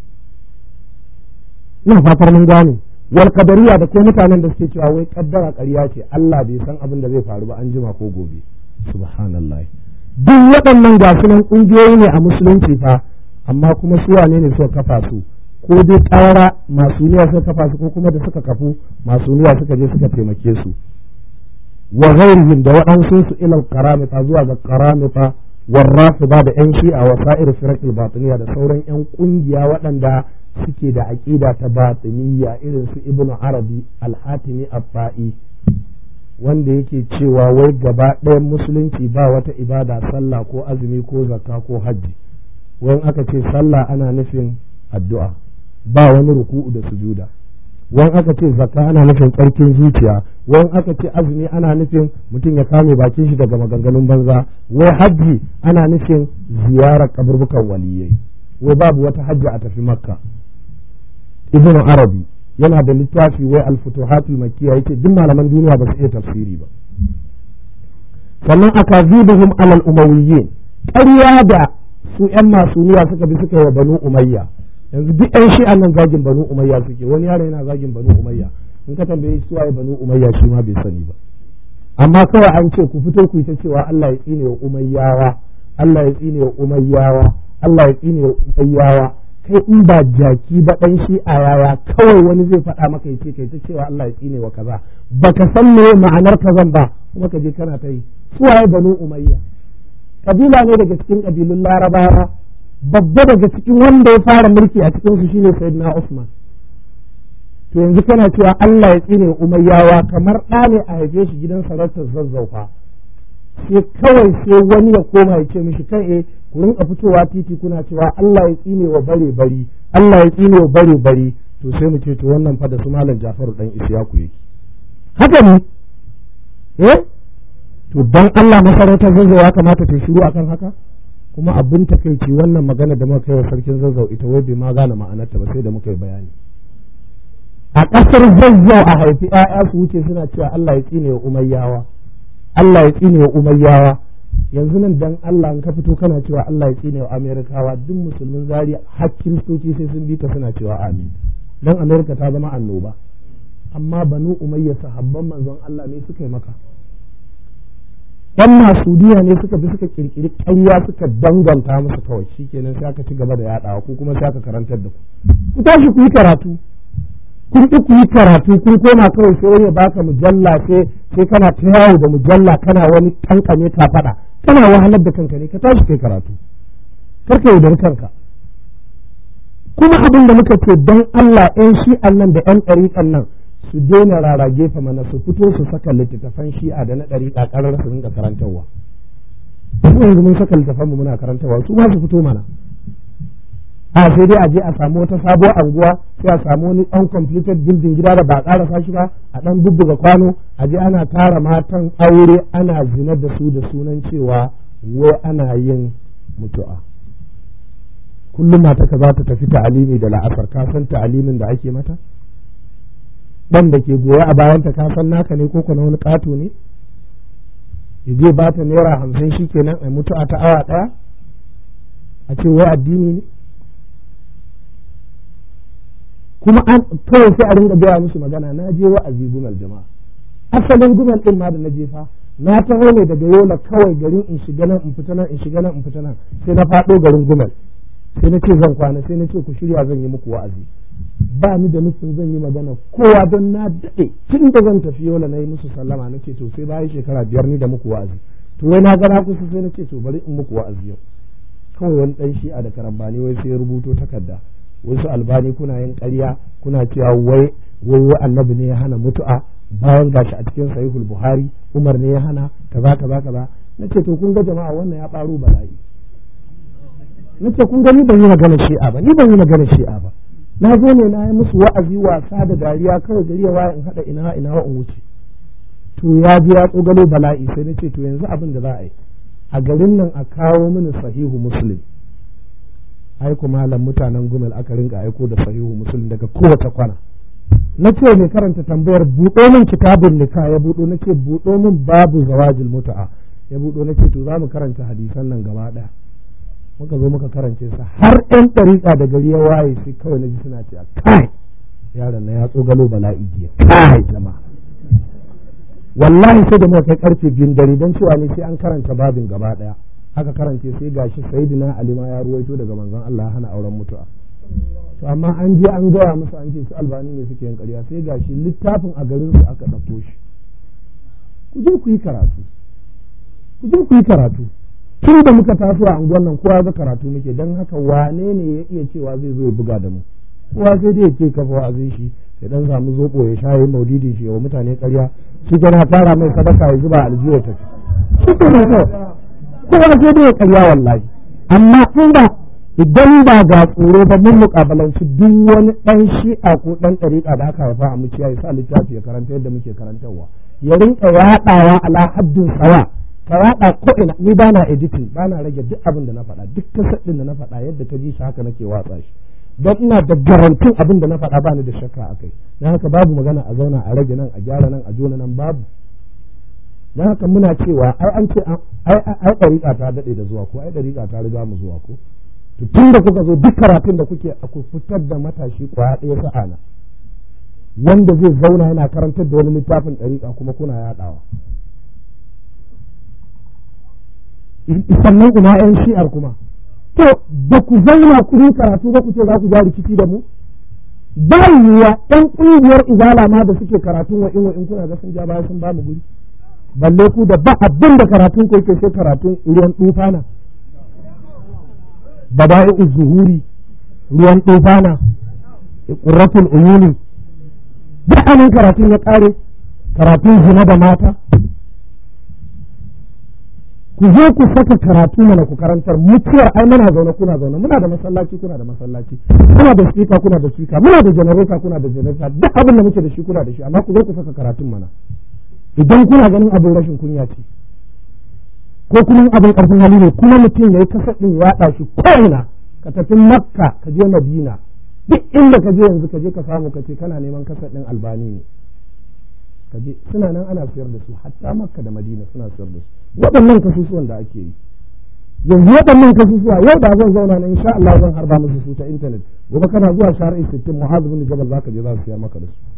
ina fatar mun gane wal qadariya da ko mutanen da suke cewa wai kaddara ƙarya ce Allah bai san abin da zai faru ba an jima ko gobe subhanallah duk waɗannan ga sunan ƙungiyoyi ne a musulunci fa amma kuma su wane ne suka kafa su ko dai tsara masu niyya suka kafa su ko kuma da suka kafu masu niyya suka je suka taimake su wa ghairihim da waɗansu su ilal karamita zuwa ga karamita warrafida da yan shi'a wa sa'ir firaqil batiniya da sauran yan kungiya waɗanda suke da aqida ta batiniya irin su ibnu arabi al-hatimi at-ta'i wanda yake cewa wai gaba ɗayan musulunci ba wata ibada sallah ko azumi ko zakka ko hajji wai aka ce sallah ana nufin addu'a ba wani ruku'u da sujuda wani aka ce zakka ana nufin tsarkin zuciya wani aka ce azumi ana nufin mutum ya kame bakin shi daga maganganun banza wai hajji ana nufin ziyarar kaburbukan waliyai wai babu wata hajji a tafi makka ibnu arabi yana da littafi wai al-futuhatul makkiyya yake duk malaman duniya ba su iya tafsiri ba sannan akazibuhum alal umawiyyin ƙarya da su yan masuniya suka bi suka yi wa banu umayya yanzu duk yan shi'an nan zagin banu umayya suke wani yaro yana zagin banu umayya in ka tambaye su waye banu umayya shi ma bai sani ba amma kawai an ce ku fito ku yi ta cewa Allah ya tsine wa umayyawa Allah ya tsine wa umayyawa Allah ya tsine wa umayyawa kai in ba jaki ba dan shi'a yaya kawai wani zai faɗa maka yace kai ta cewa Allah ya tsine wa kaza baka san me ma'anar kazan ba kuma ka je kana ta yi su waye banu umayya kabila ne daga cikin kabilun larabawa babba daga cikin wanda ya fara mulki a cikin su shine sayyidina Usman to yanzu kana cewa Allah ya tsine umayyawa kamar ɗa ne a haife shi gidan sarautar zazzaufa sai kawai sai wani ya koma ya ce mishi kai eh ku rinka fitowa titi kuna cewa Allah ya tsine wa bare bari Allah ya tsine wa bare bari to sai mu ce to wannan fa da su malam Jafaru dan Isiyaku yake haka ne eh to dan Allah masarautar zazzau ya kamata ta shiru akan haka kuma abin takeici wannan magana da muka kai wa sarkin zazzau ita wai bai ma gane ma'anarta ba sai da muka yi bayani a ƙasar zazzau a haifi ƴaƴa su wuce suna cewa Allah ya tsine wa umayyawa Allah ya tsine wa umayyawa yanzu nan dan Allah in ka fito kana cewa Allah ya tsine wa amerikawa duk musulmin zari har kiristoci sai sun bi ka suna cewa amin dan amerika ta zama annoba amma banu umayya sahabban manzon Allah ne suka yi maka yan masudiya ne suka bi suka kirkiri ƙarya suka danganta musu kawai shikenan sai aka ci gaba da yaɗawa ko kuma sai aka karantar da ku ku tashi ku yi karatu kun ki ku yi karatu kun koma kawai sai wani ya baka mujalla sai sai kana ta yawo da mujalla kana wani kankane ka faɗa kana wahalar da kanka ne ka tashi kai karatu kar ka yaudar kanka kuma abin da muka ce don Allah yan shi'an nan da yan ɗariƙan nan su daina rara gefe mana su fito su saka littattafan shi'a da na ɗariƙa ƙarar su rinka karantarwa mu yanzu mun saka littattafan mu muna karantarwa su ma su fito mana a sai dai a je a samu wata sabuwar anguwa sai a samu wani ɗan completed building gida da ba a ƙarasa shi ba a ɗan bubbuga kwano a je ana tara matan aure ana zina da su da sunan cewa wai ana yin mutu'a kullum mata ka za ta tafi ta'alimi da la'asar ka san ta'alimin da ake mata ɗan da ke goya a bayanta ka san naka ne ko na wani ƙato ne je ba ta naira hamsin shi kenan a mutu'a ta awa ɗaya a ce wai addini ne kuma an kawai sai a ringa gaya musu magana na je wa'azi gumal jama'a asalin gumal din ma da na jefa na taho ne daga yola kawai garin in shiga nan in fita nan in shiga nan in fita nan sai na faɗo garin gumal sai na ce zan kwana sai na ce ku shirya zan yi muku wa'azi ba ni da nufin zan yi magana kowa don na daɗe tun da zan tafi yola na yi musu sallama na ce to sai bayan shekara biyar ni da muku wa'azi to wai na gana kusa sai na ce to bari in muku wa'azi yau kawai wani ɗan shi'a da karambani wai sai ya rubuto takarda wasu albani kuna yin ƙarya kuna cewa wai wai wai annabi ne ya hana mutu'a bayan gashi a cikin sahihul buhari umar ne ya hana kaza kaza kaza nace to kun ga jama'a wannan ya ɓaro bala'i nace kun ga ni ban yi magana shi'a ba ni ban yi magana shi'a ba na zo ne na yi musu wa'azi wasa da dariya kawai gari ya waye in haɗa ina ina in wuce to ya ji ya tsogalo bala'i sai na ce to yanzu abin da za a yi a garin nan a kawo mini sahihu muslim aiko malam mutanen gumel aka rinka aiko da sahihu muslim daga kowace kwana na ce mai karanta tambayar buɗo min kitabun nika ya buɗo na ce buɗo min babu zawajil mutu'a ya buɗo na ce to za mu karanta hadisan nan gaba ɗaya muka zo muka karance sa har ɗan ɗariƙa da gari ya waye sai kawai na ji suna cewa kai yaron na ya tsogalo bala'i jiya kai jama'a wallahi sai da muka kai karfe biyun dare don cewa ne sai an karanta babin gaba ɗaya aka karance sai gashi sayyidina ali ma ya ruwaito daga manzon Allah ya hana auren mutu'a to amma an je an gaya musu an ce su albani ne suke yin ƙarya sai gashi littafin a garin su aka ɗauko shi ku je ku yi karatu ku je ku yi karatu tun da muka taso a unguwar nan kowa ga karatu muke don haka wane ne ya iya cewa zai zo ya buga da mu kowa sai dai ya ce kafa wa'azin shi ya dan samu zobo ya sha yin maudidin shi wa mutane ƙarya shi na fara mai sadaka ya zuba aljihu ya tafi shi ke nan kawai kowa sai dai ya ƙarya wallahi amma in ba idan ba ga tsoro ba mun muƙabalanci duk wani ɗan shi'a ko ɗan ɗariƙa da aka haifa a muciya ya sa littafi ya karanta yadda muke karantarwa ya rinƙa yaɗawa ala haddin sawa ka yaɗa ko ina ni ba na editing ba na rage duk abin da na faɗa duk kasar ɗin da na faɗa yadda ka ji shi haka nake watsa shi don ina da garantin abin da na faɗa ba ni da shakka a kai don haka babu magana a zauna a rage nan a gyara nan a jona nan babu don haka muna cewa ai an ce ai ɗariƙa ta daɗe da zuwa ko ai ɗariƙa ta riga mu zuwa ko to tun da kuka zo duk karatun da kuke ku fitar da matashi kwaya ɗaya sa'ana wanda zai zauna yana karantar da wani littafin ɗariƙa kuma kuna yaɗawa sannan ina yan shi'ar kuma to ba ku zauna ku yi karatu ba ku ce za ku ja rikici da mu ba yiwuwa ɗan ƙungiyar izala ma da suke karatun wa in wa in kuna ga sun ja baya sun ba mu guri balle ku da ba abin da karatun ku yake sai karatun ruwan tufana bada'i zuhuri ruwan tufana qurratul uyuni duk anan karatun ya kare karatun zina da mata ku zo ku saka karatu mana ku karantar mutuwar ai muna zaune kuna zaune muna da masallaci kuna da masallaci kuna da sika kuna da sika muna da generator kuna da generator duk abin da muke da shi kuna da shi amma ku zo ku saka karatun mana idan kuna ganin abin rashin kunya ce ko kuma abin karfin hali ne kuma mutum yayi kasar din ya yaɗa shi ko'ina ka tafi makka ka je madina duk inda ka je yanzu ka je ka samu ka ce kana neman kasar din albani ne ka je suna nan ana siyar da su hatta makka da madina suna siyar da su waɗannan kasusuwan da ake yi yanzu waɗannan kasusuwa yau da zan zauna nan insha Allah zan harba musu su ta internet gobe kana zuwa shari'i sittin mu'az bin jabal zaka je za su siyar maka da su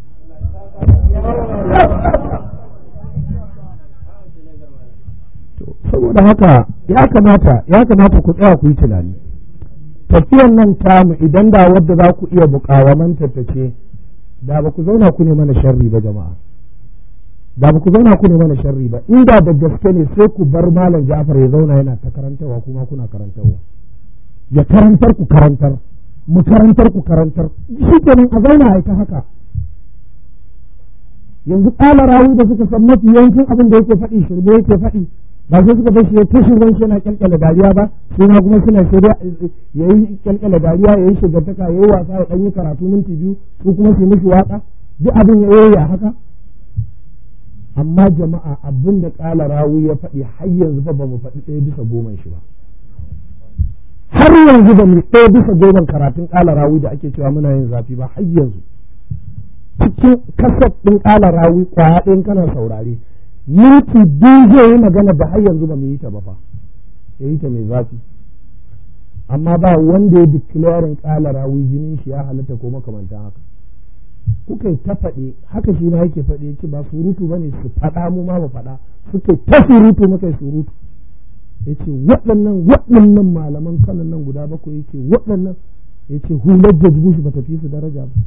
saboda haka ya kamata ya kamata ku tsaya ku yi tunani tafiyan nan tamu idan da wadda za ku iya bukawamanta ta ce da ba ku zauna ku ne mana sharri ba jama'a da ba ku zauna ku ne mana sharri ba inda da gaske ne sai ku bar malam Ja'far ya zauna yana ta karantarwa kuma kuna karantarwa ya karantar ku karantar mu karantar ku karantar shi kenan a zauna a ta haka yanzu kala rawi da suka san mafi yawancin abin da yake faɗi shirme yake faɗi ba sai suka bar shi ya tashi ruwan shi yana kyalkyala dariya ba su ma kuma suna shirya ya yi kyalkyala dariya ya yi shigartaka ya yi wasa ya ɗan yi karatu minti biyu su kuma su mishi waka duk abin ya yi ya haka amma jama'a abin da ƙala rawi ya faɗi har yanzu fa ba mu faɗi ɗaya bisa goma shi ba har yanzu ba mu ɗaya bisa goma karatun ƙala rawi da ake cewa muna yin zafi ba har yanzu cikin kasar ɗin ƙala rawi ƙwaya ɗin kana saurare minti biyu zai yi magana da har yanzu ba mu yi ta ba fa ya yi ta mai zafi amma ba wanda ya declaring ƙala rawi jinin shi ya halatta ko makamantan haka kuka yi ta faɗi haka shi ma yake faɗi yake ba surutu ba ne su faɗa mu ma ba faɗa suka ta surutu muka yi surutu ya ce waɗannan waɗannan malaman kanan nan guda bakwai yake waɗannan ya ce hular da jibushi ba ta fi su daraja ba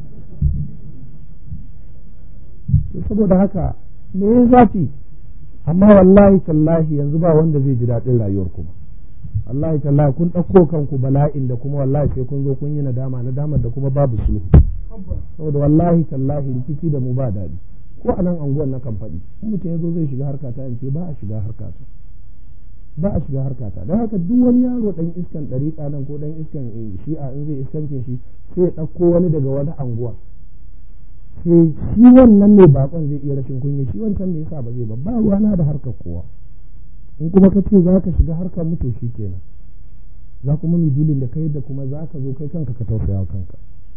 saboda haka me ya zafi amma wallahi tallahi yanzu ba wanda zai ji daɗin rayuwar kuma wallahi tallahi kun ɗauko kanku bala'in da kuma wallahi sai kun zo kun yi nadama nadamar da kuma babu sulhu saboda wallahi tallahi rikici da mu ba daɗi ko a nan anguwan na kan faɗi in mutum ya zo zai shiga harkata in ce ba a shiga harkata ba a shiga harkata don haka duk wani yaro ɗan iskan ɗariƙa nan ko ɗan iskan shi'a in zai iskancin shi sai ya ɗauko wani daga wani anguwa sai shi wannan ne bakon zai iya rashin kunya shi wancan me yasa ba zai ba ba ruwana da harkar kowa in kuma ka ce za ka shiga harkar mutu shi kenan za kuma mu dilin da kai da kuma za ka zo kai kanka ka tausaya kanka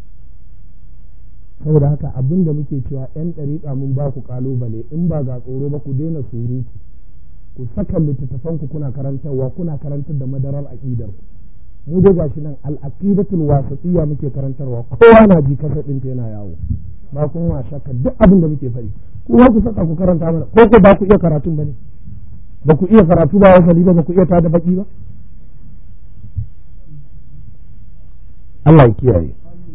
saboda haka abin da muke cewa yan ɗariƙa mun ba ku ƙalubale in ba ga tsoro ba ku daina surutu ku saka littattafan ku kuna karantarwa kuna karantar da madarar aƙidar ku mu dai gashi nan al-aqidatul wasatiyya muke karantarwa kowa na ji kasa ɗin ta yana yawo ba kun wa shakka duk abin da muke faɗi kowa ku saka ku karanta mana ko ko ba ku iya karatun bane ba ku iya karatu ba wasali ba ba ku iya tada baki ba Allah ya kiyaye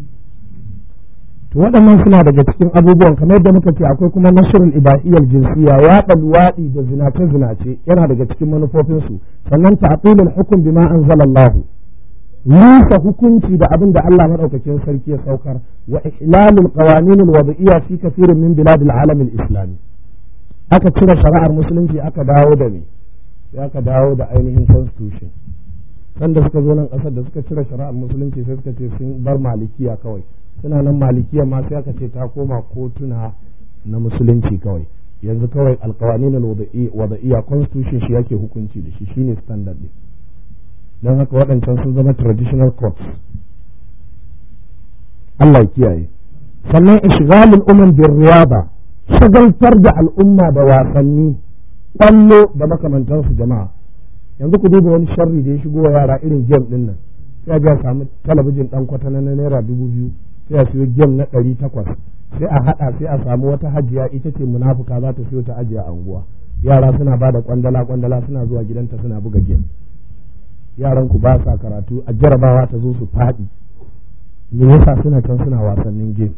to waɗannan suna daga cikin abubuwan kamar yadda muka ce akwai kuma nashrul ibahiyyal jinsiya yaɗa luwaɗi da zinace zinace yana daga cikin manufofinsu sannan ta'tilul hukm bima anzalallahu nusa hukunci da abin da Allah madaukakin sarki ya saukar wa ihlalul qawanin alwad'iyya fi kathirin min bilad alalam alislami aka cire shari'ar musulunci aka dawo da me sai aka dawo da ainihin constitution sanda suka zo nan kasar da suka cire shari'ar musulunci sai suka ce sun bar malikiya kawai suna nan malikiya ma sai aka ce ta koma kotuna na musulunci kawai yanzu kawai alqawanin alwad'iyya constitution shi yake hukunci da shi shine standard din don haka waɗancan sun zama traditional courts Allah ya kiyaye sannan ishghalul umam bir riyada shagaltar da al'umma da wasanni kwallo da makamantansu jama'a yanzu ku duba wani sharri da ya shigo wa yara irin game din nan sai ga samu talabijin dan kwatana na naira dubu biyu sai a siyo game na ɗari takwas sai a haɗa sai a samu wata hajiya ita ce munafuka za ta siyo ta ajiye a anguwa yara suna ba da kwandala kwandala suna zuwa gidanta suna buga game yaran ku ba sa karatu a jarabawa ta zo su faɗi me yasa suna can suna wasannin game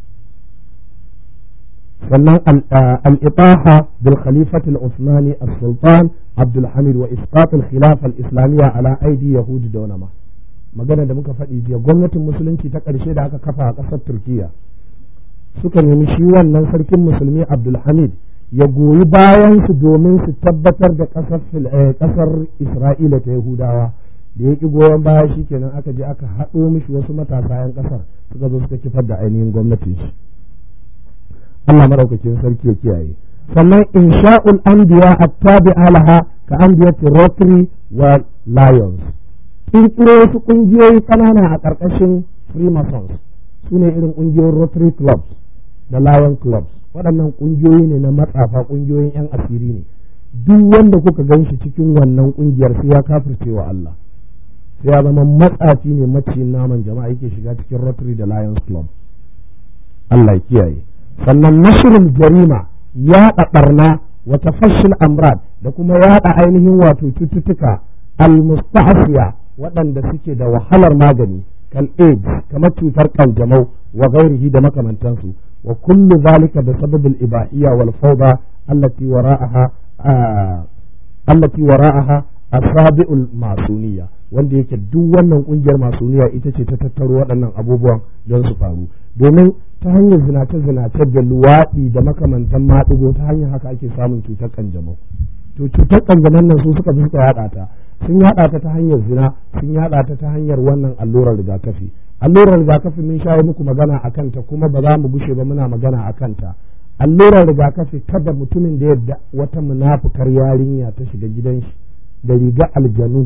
sannan al-ibaha bil khalifati al-usmani as-sultan abdul hamid wa isqat al-khilafa al-islamiyya ala aidi yahudi da wani ma magana da muka faɗi jiya gwamnatin musulunci ta ƙarshe da aka kafa a ƙasar turkiya suka nemi shi wannan sarkin musulmi abdul hamid ya goyi bayan su domin su tabbatar da ƙasar Isra'ila ta Yahudawa da ya ƙi goyon baya shi kenan aka je aka haɗo mishi wasu matasa 'yan ƙasar suka zo suka kifar da ainihin gwamnatin shi Allah maɗaukakin sarki ya kiyaye sannan insha'ul anbiya attabi'a laha ka anbiyati Rotary wa Lions ƙirƙiro wasu ƙungiyoyi ƙanana a ƙarƙashin Freemasons su ne irin ƙungiyoyin Rotary clubs da Lion clubs waɗannan ƙungiyoyi ne na matsafa ƙungiyoyin 'yan asiri ne duk wanda kuka gan shi cikin wannan ƙungiyar sai ya kafirce wa Allah sai ya zama matsafi ne maciyin naman jama'a yake shiga cikin Rotary da Lions Club Allah ya kiyaye sannan nashrul jarima yaɗa ɓarna wa tafashshul amrad da kuma yaɗa ainihin wato cututtuka al-musta'siya waɗanda suke da wahalar magani kal AIDS kamar cutar kanjamau wa gairihi da makamantansu وكل ذلك بسبب الإباحية والفوضى التي وراءها آه التي وراءها أصابع الماسونية wanda yake duk wannan kungiyar masoniya ita ce ta tattaro waɗannan abubuwan don su faru domin ta hanyar zinace zinace da luwaɗi da makamantan maɗigo ta hanyar haka ake samun cutar kanjamau to cutar kanjamau nan su suka fi suka yaɗa ta sun yaɗa ta ta hanyar zina sun yaɗa ta ta hanyar wannan allurar rigakafi allurar rigakafi mun shawo muku magana a kanta kuma ba za mu gushe ba muna magana a kanta allurar rigakafi kada mutumin da yadda wata munafukar yarinya ta shiga gidan shi da riga aljanu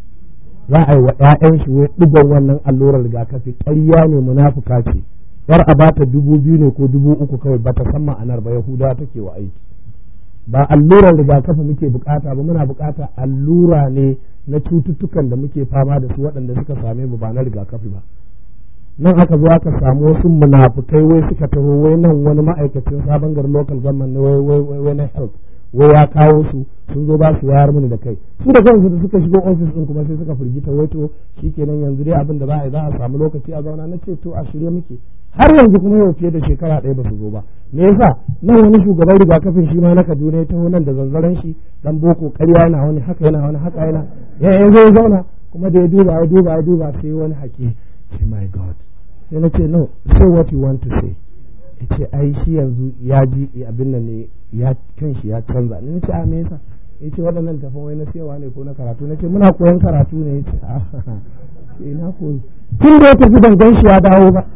za a yi wa 'ya'yan shi wai digon wannan allurar rigakafi ƙarya ne munafuka ce yar a bata dubu biyu ne ko dubu uku kawai bata san ma'anar ba yahudawa take wa aiki ba allurar rigakafi muke bukata ba muna bukata allura ne na cututtukan da muke fama da su waɗanda suka same mu ba na rigakafi ba nan aka zo aka samu wasu munafukai wai suka taho wai nan wani ma'aikacin sabon gar local government ne wai wai wai na health wai ya kawo su sun zo ba su wayar mini da kai su da kansu da suka shigo office din kuma sai suka firgita wai to shikenan yanzu dai abin da za a yi za a samu lokaci a zauna na ce to a shirye muke har yanzu kuma yau fiye da shekara ɗaya ba su zo ba me yasa nan wani shugaban rigakafin shi ma na Kaduna ya taho nan da zanzaran shi dan boko ƙarya yana wani haka yana wani haka yana ya yanzu ya zauna kuma da ya duba ya duba ya duba sai wani haki say my god sai na ce no say what you want to say ya ce ai shi yanzu ya ji abin nan ne ya kan shi ya canza ni na ce a me yasa ya ce waɗannan tafan wai na siyawa ne ko na karatu na ce muna koyon karatu ne ya ce a ina koyi tun da ya tafi ban gan shi ya dawo ba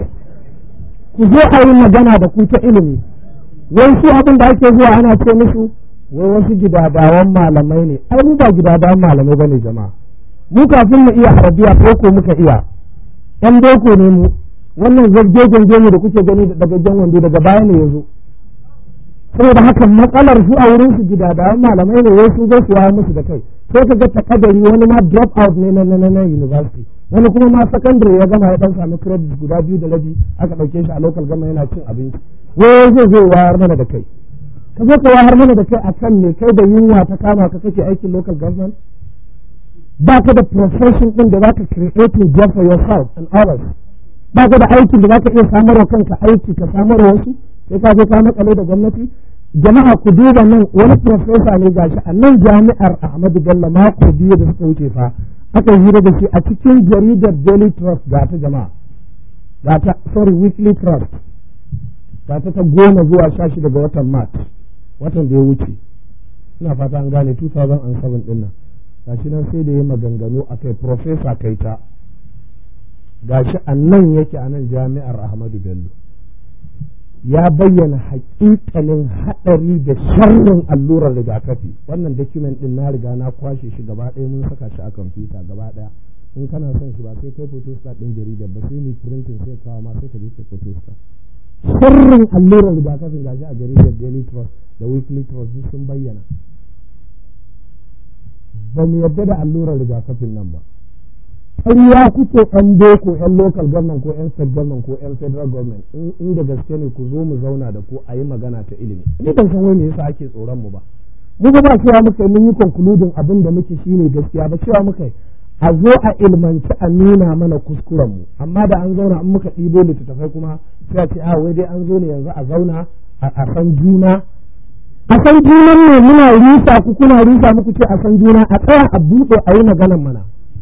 ku zo a yi magana da ku ta ilimi wai su abin da ake zuwa ana ce musu wai wasu gidadawan malamai ne ai mu ba gidadawan malamai bane jama'a mu kafin mu iya arabiya boko muka iya yan boko ne mu wannan zargegen gemu da kuke gani daga jan wando daga baya ne yazo saboda haka matsalar su a wurin su gidadawan malamai ne wai sun zo su waya musu da kai sai ka ga takadari wani ma drop out ne na na university wani kuma ma secondary ya gama ya dan samu credit guda biyu da rabi aka dauke shi a local gama yana cin abinci wai zai zo wayar mana da kai ka zo ka wayar mana da kai akan ne kai da yunwa ta kama ka kake aikin local government ba ka da profession din da zaka creating job for yourself and others ba ka da aikin da zaka iya samarwa kanka aiki ka samarwa wasu sai ka je ka makale da gwamnati jama'a ku duba nan wani professor ne gashi a nan jami'ar Ahmadu Bello mako biyu da suka wuce fa aka yi da shi a cikin jaridar Daily Trust ga ta jama'a ga ta sorry Weekly Trust ga ta ta goma zuwa sha shida ga watan March watan da ya wuce ina fata an gane two thousand seven din nan gashi nan sai da ya maganganu akai professor kai ta gashi a nan yake a nan jami'ar Ahmadu Bello ya bayyana haƙiƙanin haɗari da sharrin allurar rigakafi wannan document din na riga na kwashe shi gaba ɗaya mun saka shi a kwamfuta gaba ɗaya in kana son shi ba sai kai photostat ɗin jaridar ba sai ni printing sai kawo ma sai ka je kai photostat sharrin allurar rigakafin gashi a jaridar Daily Trust da Weekly Trust sun bayyana ba mu yadda da allurar rigakafin nan ba ƙarya kuke ɗan boko ƴan local government ko ƴan state government ko ƴan federal government in da gaske ne ku zo mu zauna da ku a yi magana ta ilimi ni ban san wai me yasa ake tsoron mu ba mu ba cewa muka mun yi concluding abin da muke shine gaskiya ba cewa muka a zo a ilmanci a nuna mana kuskuren mu amma da an zauna an muka ɗibo littattafai kuma sai a ce a wai dai an zo ne yanzu a zauna a san juna a san junan ne muna rusa ku kuna rusa muku ce a san juna a tsaya a buɗe a yi maganan mana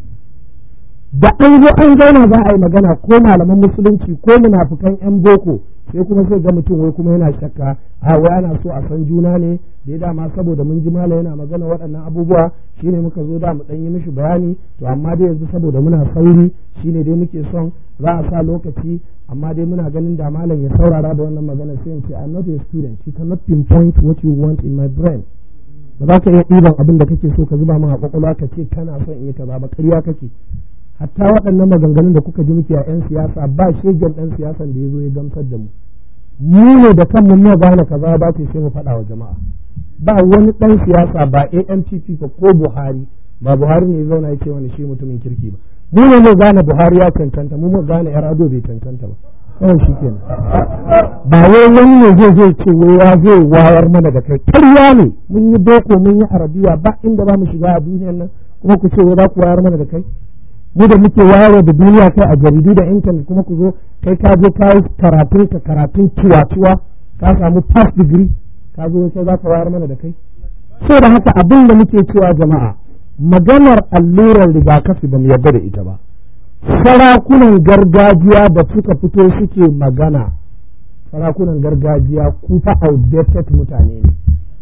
da an zo an zauna za a yi magana ko malaman musulunci ko munafukan yan boko sai kuma sai ga mutum wai kuma yana shakka a wai ana so a san juna ne da ya dama saboda mun ji malam yana magana waɗannan abubuwa shine muka zo da mu dan yi mishi bayani to amma dai yanzu saboda muna sauri shine dai muke son za a sa lokaci amma dai muna ganin da malam ya saurara da wannan magana sai in ce I'm not a student you cannot pinpoint what you want in my brain ba za ka iya ɗiban abin da kake so ka zuba min a kwakwalwa ka ce kana son in yi kaza ba ƙarya kake hatta waɗannan maganganun da kuka ji muke a 'yan siyasa ba shegen ɗan siyasan da ya zo ya gamsar da mu mu ne da kanmu mu gane kaza ba ce sai mu faɗa wa jama'a ba wani ɗan siyasa ba A N P P ko Buhari ba Buhari ne ya zauna ya ce wani shi mutumin kirki ba mu ne mu gane Buhari ya cancanta mu mu gane Yar'ado bai cancanta ba kawai shi kenan ba wai wani ne zai zai ce wai ya zai wayar mana da kai ƙarya ne mun yi boko mun yi arabiya ba inda ba mu shiga a duniyar nan kuma ku ce wai za ku wayar mana da kai mu da muke wayar da duniya kai a jaridu da intanet kuma ku zo kai ka je ka yi karatun ka karatun ciwa-ciwa ka samu pass degree ka zo sai za ka wayar mana da kai so da haka abin da muke cewa jama'a maganar allurar rigakafi ba mu yarda da ita ba sarakunan gargajiya da suka fito suke magana sarakunan gargajiya ku fa outdated mutane ne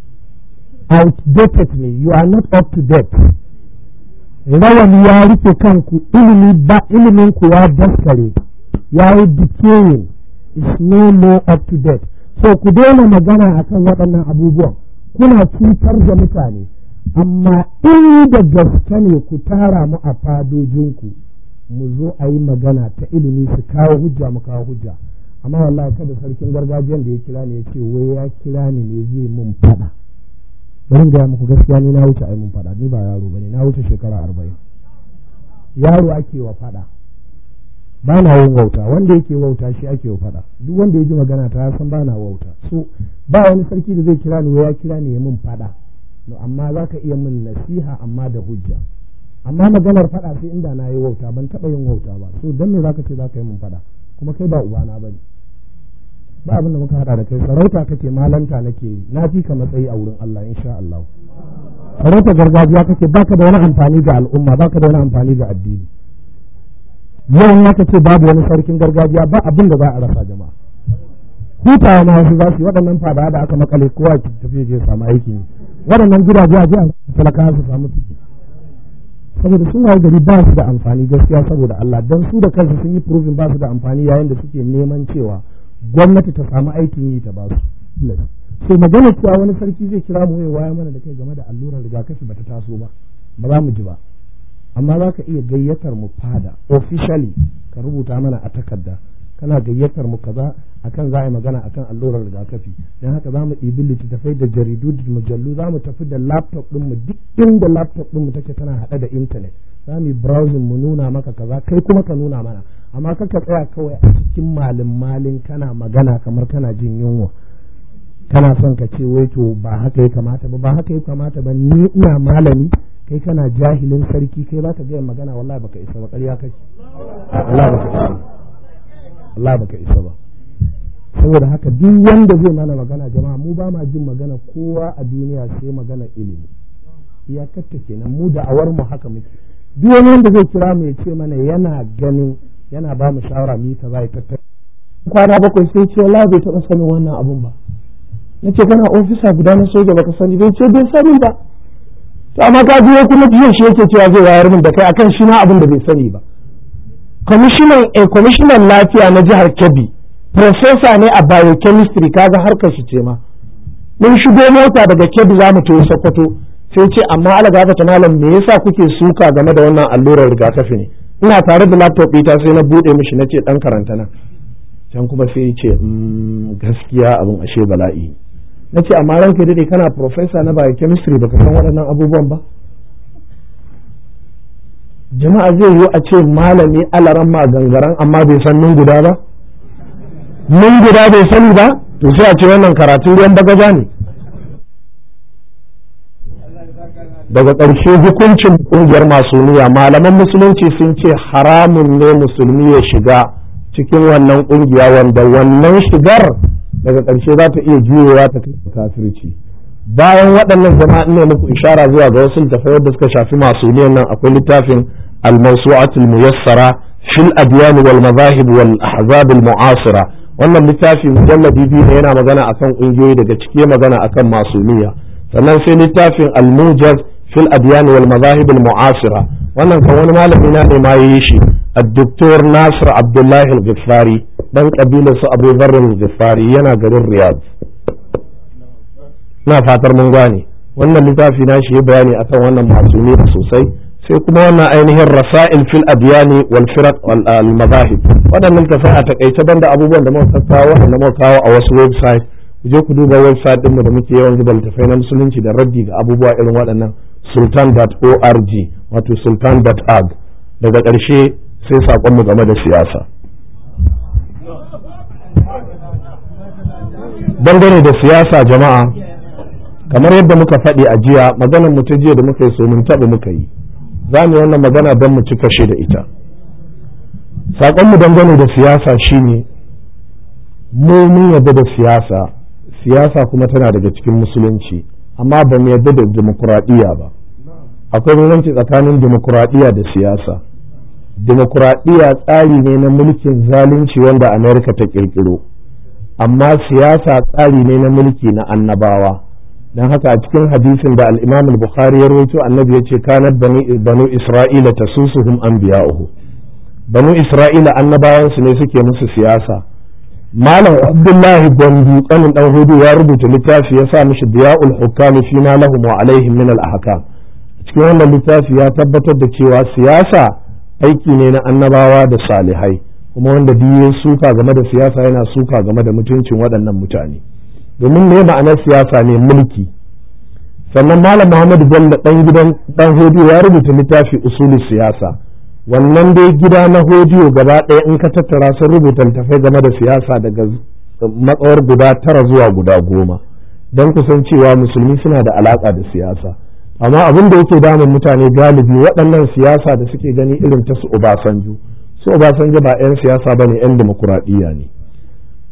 outdated ne you are not up to date rawani ya rufe kanku ilimi ba ilimin ku ya daskare ya yi decaying is no more up to date so ku daina magana akan waɗannan abubuwan kuna cutar da mutane amma in da gaske ne ku tara mu a fadojinku mu zo a yi magana ta ilimi su kawo hujja mu kawo hujja amma wallahi kada sarkin gargajiyan da ya kira ni ya ce wai ya kira ni ne zai mun fada bari gaya muku gaskiya ni na wuce ai mun fada ni ba yaro bane na wuce shekara arba'in yaro ake wa fada ba na yin wauta wanda yake wauta shi ake wa fada duk wanda ya ji magana ta san ba na wauta so ba wani sarki da zai kira ni wai ya kira ni ya mun fada no amma za ka iya min nasiha amma da hujja amma maganar fada sai inda na yi wauta ban taɓa yin wauta ba so dan me za ka ce za ka yi mun fada kuma kai ba ubana bane ba abin da muka hada da kai. Sarauta kake, malanta nake yi, na fi ka matsayi a wurin Allah insha Allah. Sarauta gargajiya kake, baka da wani amfani ga al'umma, baka da wani amfani ga addini. Yau in aka ce babu wani sarkin gargajiya ba abin da za a rasa jama'a. Hutawa ma wasu za su yi, waɗannan fada da aka makale kowa ki tafi je samu aiki. Waɗannan gidaje a jiya talaka su samu tuki. Saboda sun waye gari ba su da amfani gaskiya saboda Allah, don su da kansu sun yi proving ba su da amfani yayin da suke neman cewa gwamnati ta samu aikin yi ta ba su. Sai magana cewa wani sarki zai kira mu ya waya mana da kai game da allurar rigakafi bata taso ba, ba za mu ji ba. Amma za ka iya gayyatar mu fada officially ka rubuta mana a takarda kana gayyatar mu kaza akan za a yi magana akan allurar rigakafi, don haka za mu ɗibi littattafai da jaridu da mujallu, za mu tafi da laptop ɗin mu duk inda laptop ɗin mu take tana haɗe da internet, za mu yi browsing mu nuna maka kaza kai kuma ka nuna mana. Amma kaka tsaya kawai a cikin malin malin kana magana kamar kana jin yunwa, kana son ka ce wai to ba haka ya kamata ba, ba haka ya kamata ba. Ni ina malami, kai kana jahilin sarki, kai za ka gaya magana wallahi baka isa ba, ƙarya kake, wallahi baka isa, wallahi baka isa ba. Saboda haka duk wanda zai mana magana jama'a, mu ba ma jin magana kowa a duniya sai magana ilimi, iyakarta kenan. mu da awar mu haka muke. Duk wani wanda zai kira mu ya ce mana yana ganin yana ba mu shawara mu ta zai tattara kwana bakwai sai ce wallahi bai taɓa sanin wannan abun ba. Nace kana ofisa guda na soja baka sani bai ce bai sani ba. To amma ka biyo kuma jiya shi yake cewa zai wayar min da kai akan shi ma abin da bai sani ba. Commissioner eh commissioner lafiya na jihar Kebbi professor ne a biochemistry, kaga harkar shi ce ma. Mun shigo mota daga Kebbi za mu tafi Sokoto sai ce amma ala gaba ta malam me yasa kuke suka game da wannan allurar rigakafi ne? Ina tare da laptop ɗita sai na bude mishi nace dan karanta na. Can kuma sai ya ce gaskiya abin ashe bala'i. Nace amma ranka dade kana professor na biochemistry baka san waɗannan abubuwan ba? Jama'a zai yi a ce malami alaran ma gangaran amma bai san nun guda ba? Nun guda bai sani ba? To sai a ce wannan karatu ruwan bagaja ne. Daga ƙarshe hukuncin ƙungiyar masoniya, malaman musulunci sun ce haramun ne musulmi ya shiga cikin wannan ƙungiya, wanda wannan shigar daga ƙarshe za ta iya juyowa ta kafirci. Bayan waɗannan jama'a ne muku ishara zuwa ga wasu littafai da suka shafi masoniyan nan, akwai littafin al-mawsu'atul muyassara fil adyan wal madahib wal ahzab al mu'asira. Wannan littafi mujalladi biyu ne, yana magana akan ƙungiyoyi, daga ciki magana akan masoniya. Sannan sai littafin al-mujaz fil adyan wal madahib al mu'asira, wannan kan wani malami na ne ma yi shi, الدكتور ناصر عبد الله الغفاري dan kabilar su Abu Dharr al-Ghifari, yana garin Riyadh. Na fatar mun gane wannan littafi na shi bayani akan wannan masumi sosai. Sai kuma wannan ainihin rasail fil adyani wal firaq wal madahib, wadannan tafi a takaice banda abubuwan da muka kawo wanda muka kawo a wasu website. Ku je ku duba website din mu da muke yawan zuba littafai na musulunci da raddi ga abubuwa irin waɗannan, sultan dot org wato sultan dot org. Daga ƙarshe sai saƙonmu game da siyasa. Dangane da siyasa jama'a, kamar yadda muka faɗi a jiya, maganar mu ta jiya da muka yi so mun taɓa muka yi, za mu wannan magana don mu ci kashe da ita. Saƙonmu dangane da siyasa shine mu mun yadda da siyasa, siyasa kuma tana daga cikin musulunci, amma ba mu yadda da dimokuraɗiyya ba. Akwai bambanci tsakanin dimokuraɗiyya da siyasa. Dimokuraɗiyya tsari ne na mulkin zalunci wanda Amerika ta ƙirƙiro, amma siyasa tsari ne na mulki na annabawa. Don haka a cikin hadisin da al-Imam al-Bukhari ya rawaito, annabi ya ce kanat banu Isra'ila tasusuhum anbiya'uhu, banu Isra'ila annabawansu ne suke musu siyasa. Malam Abdullahi Gwandu kanin dan hudu ya rubuta littafi ya sa mishi Diya'ul Hukami fi ma lahum wa alaihim min al-ahkam. Cikin wannan littafi ya tabbatar da cewa siyasa aiki ne na annabawa da salihai, kuma wanda biyu suka game da siyasa yana suka game da mutuncin waɗannan mutane. Domin me ma'anar siyasa ne? Mulki. Sannan Malam Muhammadu Bello dan gidan dan hodiyo ya rubuta littafi usulul siyasa. Wannan dai gida na hodiyo gaba ɗaya in ka tattara sun rubuta littafai game da siyasa daga matsawar guda tara zuwa guda goma, don kusan cewa musulmi suna da alaka da siyasa. Amma abin da yake damun mutane galibi waɗannan siyasa da suke gani irin ta su Obasanjo, su Obasanjo ba 'yan siyasa ba ne, 'yan demokuraɗiyya ne.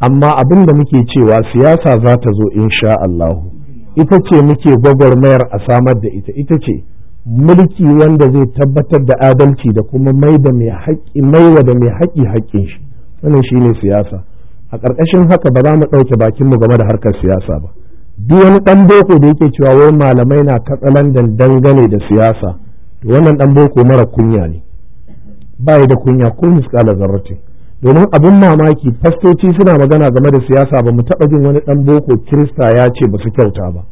amma abin da muke cewa siyasa za ta zo insha Allahu ita ce muke gwagwarmayar a samar da ita ita ce mulki wanda zai tabbatar da adalci da kuma mai da mai haƙƙi maiwa da mai haƙƙi haƙƙin shi wannan shine siyasa a ƙarƙashin haka ba za mu ɗauke bakin mu game da harkar siyasa ba duk wani ɗan boko da yake cewa wai malamai na katsalandan dangane da siyasa to wannan ɗan boko mara kunya ne ba da kunya ko misƙala zarratin domin abin mamaki fastoci suna magana game da siyasa ba mu taɓa jin wani ɗan boko kirista ya ce ba su kyauta ba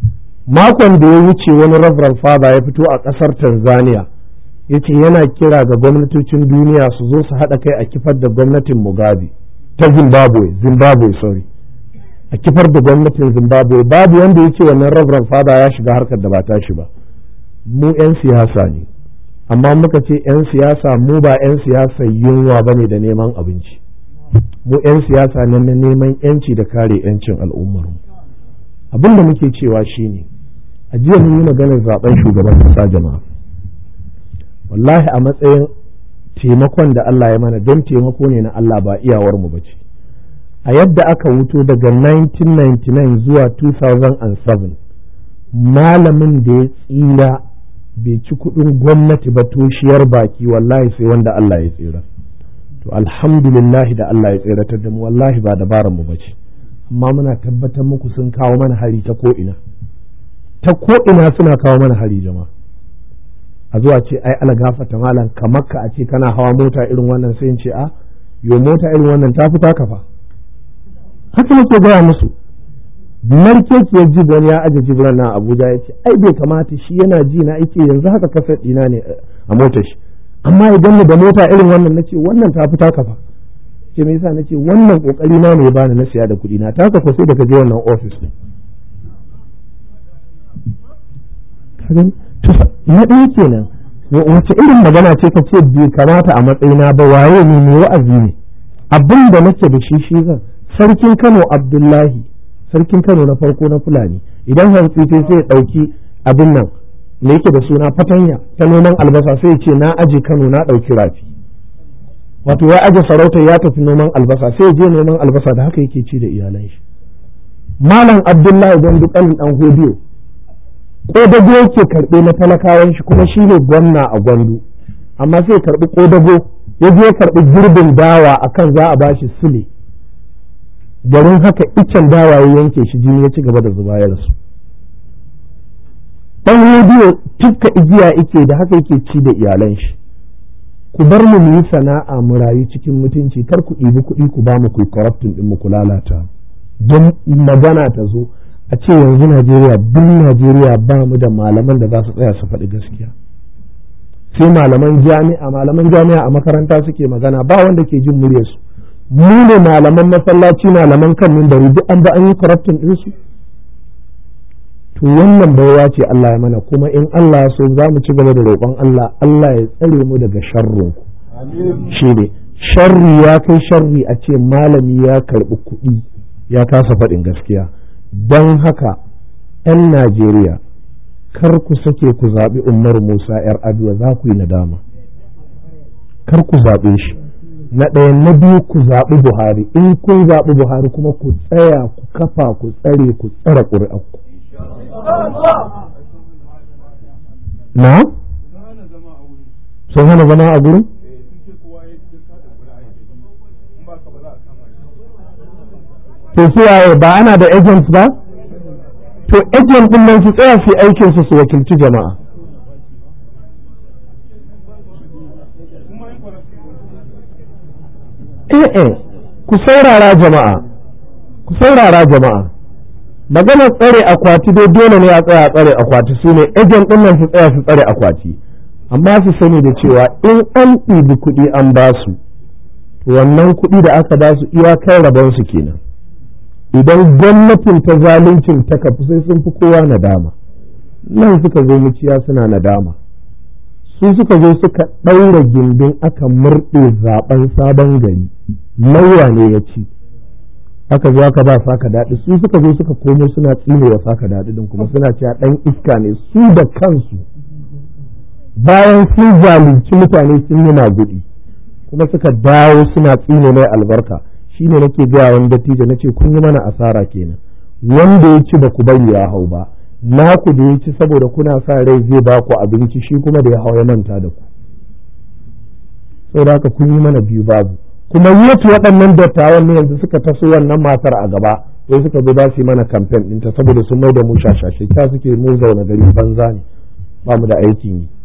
makon da ya wuce wani reverend father ya fito a ƙasar Tanzania ya ce yana kira ga gwamnatocin duniya su zo su haɗa kai a kifar da gwamnatin Mugabe ta Zimbabwe Zimbabwe sorry a kifar da gwamnatin Zimbabwe babu wanda ya ce wannan reverend father ya shiga harkar da ba ta shi ba mu 'yan siyasa ne amma muka ce 'yan siyasa mu ba 'yan siyasa yunwa bane da neman abinci mu 'yan siyasa ne na neman 'yanci da kare 'yancin al'ummarmu abin da muke cewa shine a jiya mun yi maganar zaben shugaban kasa jama'a wallahi a matsayin taimakon da Allah ya mana don taimako ne na Allah ba iyawar mu bace a yadda aka wuto daga nineteen ninety-nine zuwa two thousand seven malamin da ya tsira bai ci kudin gwamnati ba toshiyar baki wallahi sai wanda Allah ya tsira to alhamdulillah da Allah ya tsiratar da mu wallahi ba dabaran mu bace amma muna tabbatar muku sun kawo mana hari ta ko ina ta ko ina suna kawo mana hari jama'a a zuwa ce ai ala gafata malam kamar ka a ce kana hawa mota irin wannan sai in ce a yo mota irin wannan ta fita kafa haka nake gaya musu markekiyar jibon ya aje jibran na Abuja ya ce ai bai kamata shi yana ji na ake yanzu haka kasar dina ne a motar shi amma idan da mota irin wannan nace wannan ta fita kafa ce me yasa nace wannan kokari na ne bani na siya da kuɗi na ta kafa sai daga je wannan office din kaga na ɗaya kenan wace irin magana ce ka ce bai kamata a matsayina ba waye ne mai wa'azi ne abin da nake da shi shi zan sarkin Kano Abdullahi sarkin Kano na farko na Fulani idan hantsi sai sai ya ɗauki abin nan me yake da suna fatanya ta noman albasa sai ya ce na aje Kano na ɗauki rafi wato ya aje sarauta ya tafi noman albasa sai ya je noman albasa da haka yake ci da iyalan shi malam Abdullahi don dukan dan hodiyo kodago yake karɓe na talakawan shi kuma shi ne gwamna a Gwandu amma sai karɓi kodago ya je karɓi girbin dawa akan za a bashi sule garin haka iccen dawa ya yanke shi jini ya ci gaba da zuba ya rasu dan rediyo tukka igiya yake da haka yake ci da iyalan shi ku bar mu mu yi sana'a mu rayu cikin mutunci kar ku ɗibi kuɗi ku ba mu ku corrupting din mu ku lalata don magana ta zo a ce yanzu Najeriya duk Najeriya ba mu da malaman da za su tsaya su faɗi gaskiya sai malaman jami'a malaman jami'a a makaranta suke magana ba wanda ke jin muryarsu mu ne malaman masallaci malaman kan minbari duk an ba an yi corrupting din su to wannan baiwa ce Allah ya mana kuma in Allah ya so za mu ci gaba da roƙon Allah Allah ya tsare mu daga sharrin ku shi ne sharri ya kai sharri a ce malami ya karɓi kuɗi ya kasa faɗin gaskiya don haka 'yan Najeriya kar ku sake ku zaɓi Umar Musa 'yar Aduwa za ku yi nadama kar ku zaɓe shi na ɗaya na biyu ku zaɓi Buhari in kun zaɓi Buhari kuma ku tsaya ku kafa ku tsare ku tsara ƙuri'arku na sun hana zama a gurin to su waye ba ana da agents ba to agent din nan su tsaya su aikin su su wakilci jama'a eh eh ku saurara jama'a ku saurara jama'a maganar tsare akwati dai dole ne a tsaya a tsare akwati su ne agent din nan su tsaya su tsare akwati amma su sani da cewa in an ɗibi kuɗi an ba su wannan kuɗi da aka ba su iyakar rabon su kenan idan gwamnatin ta zaluncin ta kafu sai sun fi kowa nadama nan suka zo muciya suna nadama su suka zo suka ɗaura gindin aka murɗe zaben sabon gari lauya ne ya ci aka zo aka ba saka daɗi su suka zo suka komo suna tsinewa saka daɗi din kuma suna cewa ɗan iska ne su da kansu bayan sun zalunci mutane sun yi magudi kuma suka dawo suna tsine mai albarka shine nake gaya wani dattijo nace kun yi mana asara kenan, wanda ya ci ba ku bari ya hau ba, naku da ya ci saboda kuna sa rai zai ba ku abinci, shi kuma da ya hau ya manta da ku. saboda haka kun yi mana biyu babu. Kuma yace waɗannan dattawan ne yanzu suka taso wannan matar a gaba, sai suka zo za su yi mana kamfen ɗinta saboda sun mai da mu shashashe, ta suke mu zaune gari banza ne, ba mu da aikin yi.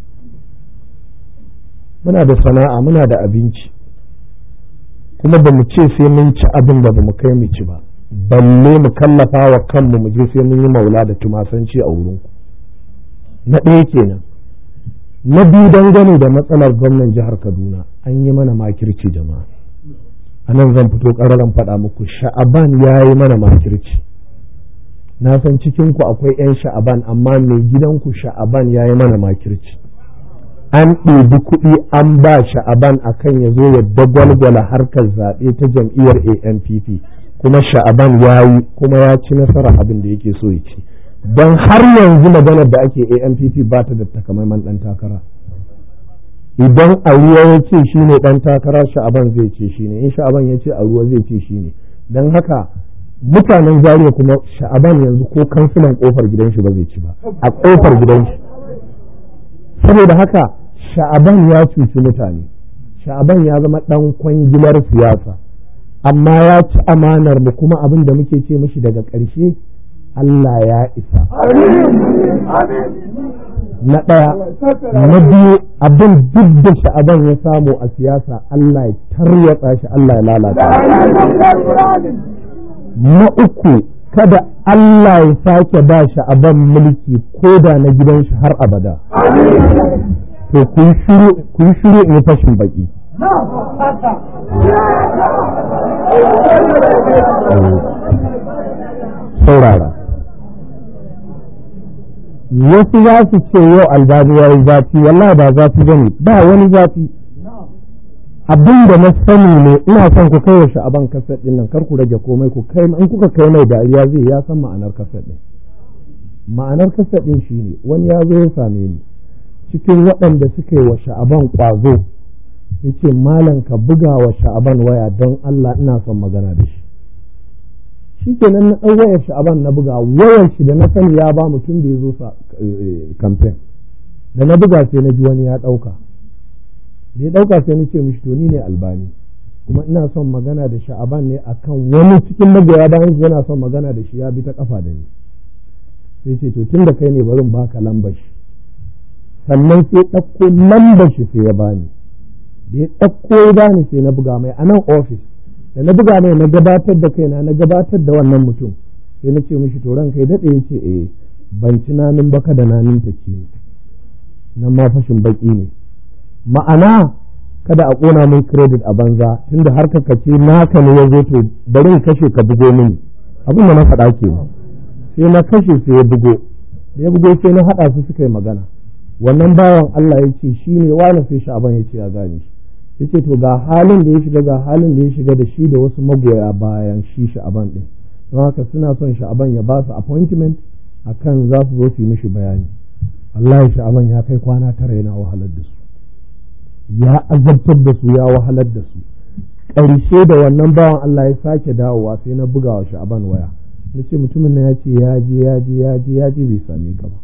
Muna da sana'a, muna da abinci, kuma ba mu ce sai mun ci abin da ba mu kai mu ci ba, balle mu kallafa wa kanmu mu je sai mun yi maula da tumasanci a wurinku. Na ɗaya kenan. Na biyu, dangane da matsalar gwamnan jihar Kaduna, an yi mana makirci jama'a. A nan zan fito ƙararren faɗa muku, Sha'aban ya yi mana makirci. Na san cikinku akwai 'yan Sha'aban, amma mai gidanku Sha'aban ya yi mana makirci. An ɗebi kuɗi an ba Sha'aban a kan ya zo ya dagwalgwala harkar zaɓe ta jam'iyyar A N P P, kuma Sha'aban ya yi, kuma ya ci nasara abin da yake so ya ci. Don har yanzu maganar da ake A N P P ba ta da takamaiman ɗan takara. Idan a ruwa ya ce shi ne ɗan takara, Sha'aban zai ce shi ne, in Sha'aban ya ce a ruwa zai ce shi ne. Don haka mutanen Zaria kuma Sha'aban yanzu ko kansilan ƙofar gidan shi ba zai ci ba, a ƙofar gidan shi. Saboda haka Sha'aban ya cuci mutane, Sha'aban ya zama ɗan kwangilar siyasa, amma ya ci amanar mu, kuma abin da muke ce mishi daga ƙarshe, Allah ya isa. Na ɗaya. Na biyu, abin duk da Sha'aban ya samu a siyasa, Allah ya tarwatsa shi, Allah ya lalata. Na uku, kada Allah ya sake ba Sha'aban mulki ko da na gidan shi har abada. To kun shiru in fashin baki. Saurara. Wasu za su ce yau Albani ya yi zafi, wallahi ba zafi ba ne, ba wani zafi. Abin da na sani ne, ina son ku kai wa Sha'aban kaset ɗin nan, kar ku rage komai, ku kai, in kuka kai mai dariya zai ya san ma'anar kaset ɗin. Ma'anar kaset ɗin shi ne, wani ya zo ya same ni cikin waɗanda suka yi wa Sha'aban ƙwazo, ya ce malam ka buga wa Sha'aban waya don Allah ina son magana da shi. Shi kenan na ɗan wayar Sha'aban na buga, wayar shi da na sani ya ba mutum da ya zo sa kamfen, da na buga sai na ji wani ya ɗauka, da ya ɗauka sai na ce mishi to ni ne Albani, kuma ina son magana da Sha'aban ne akan wani cikin magoya bayan shi yana son magana da shi, ya bi ta kafa da ni. Sai ce to tun da kai ne bari in baka lambar shi. Sannan sai ɗauko lambar shi sai ya bani, da ya ɗauko ya bani sai na buga mai a nan ofis, da na buga mai na gabatar da kaina, na gabatar da wannan mutum, sai na ce mishi to ran kai daɗe, ya ce eh ban ci nanin baka da nanin ta ci, nan ma fashin baki ne. Ma'ana kada a ƙona min credit a banza, tunda har ka kace naka ne ya zo, to bari in kashe ka bugo mini, abin da na faɗa ke. Sai na kashe sai ya bugo, da ya bugo sai na haɗa su suka yi magana. Wannan bawan Allah ya ce shi ne wani, sai Sha'aban ya ce ya gane shi, ya ce to ga halin da ya shiga, ga halin da ya shiga da shi da wasu magoya bayan shi Sha'aban ɗin, don haka suna son Sha'aban ya ba su appointment akan za su zo su yi mishi bayani. Allah, Sha'aban ya kai kwana tara yana wahalar da su, ya azabtar da su, ya wahalar da su. Ƙarshe da wannan bawan Allah ya sake dawowa, sai na buga wa Sha'aban waya, na ce mutumin na ya ce ya je ya je ya je ya je bai same ka ba.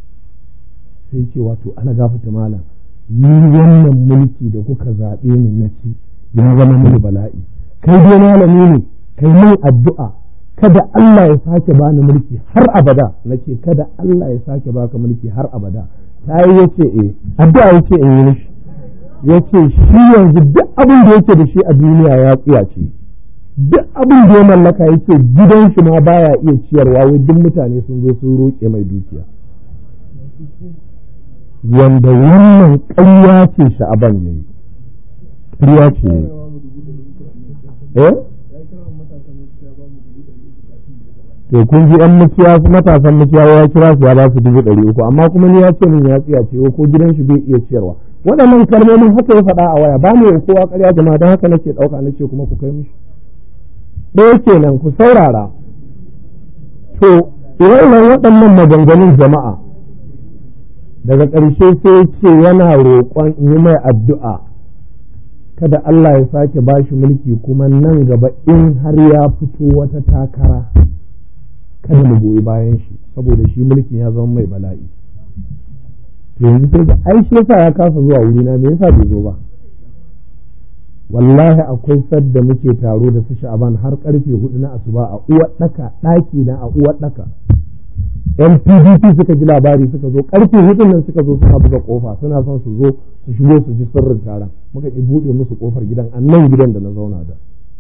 Sai ce wato ana gafata malam, ni wannan mulki da kuka zaɓe ni na ci ya zama mini bala'i, kai dai malami ne, kai min addu'a kada Allah ya sake bani mulki har abada. Na ce kada Allah ya sake baka mulki har abada. Ta yi ya ce eh, addu'a ya ce in yi mishi. Ya ce shi yanzu duk abin da yake da shi a duniya ya tsiya ce, duk abin da ya mallaka yake gidan shi ma baya iya ciyarwa, wai duk mutane sun zo sun roƙe mai dukiya. Wanda wannan ƙarya ce Sha'aban ya yi, ƙarya ce eh to kun ji ɗan mukiya, matasan mukiya ya kira su ya ba su dubu ɗari uku, amma kuma ni ya ce min ya tsiya ce ko gidan shi bai iya ciyarwa. Waɗannan kalmomin haka ya faɗa a waya, ba mu yi kowa ƙarya jama'a, don haka nake ɗauka na ce kuma ku kai mishi. Ɗaya kenan, ku saurara. To ire-iren waɗannan maganganun jama'a, daga ƙarshe sai ce yana roƙon yi mai addu'a kada Allah ya sake ba shi mulki kuma nan gaba in har ya fito wata takara kada mu goyi bayan shi saboda shi mulkin ya zama mai bala'i. To yanzu sai ga ai shi yasa ya kasa zuwa wuri na me yasa bai zo ba. Wallahi akwai sadda muke taro da su Sha'aban har karfe hudu na asuba a uwar daka daki na a uwar daka. Yan P D P suka ji labari suka zo karfe hudun nan suka zo suka buga kofa suna son su zo su shigo su ji sirrin taron muka ki bude musu kofar gidan a nan gidan da na zauna da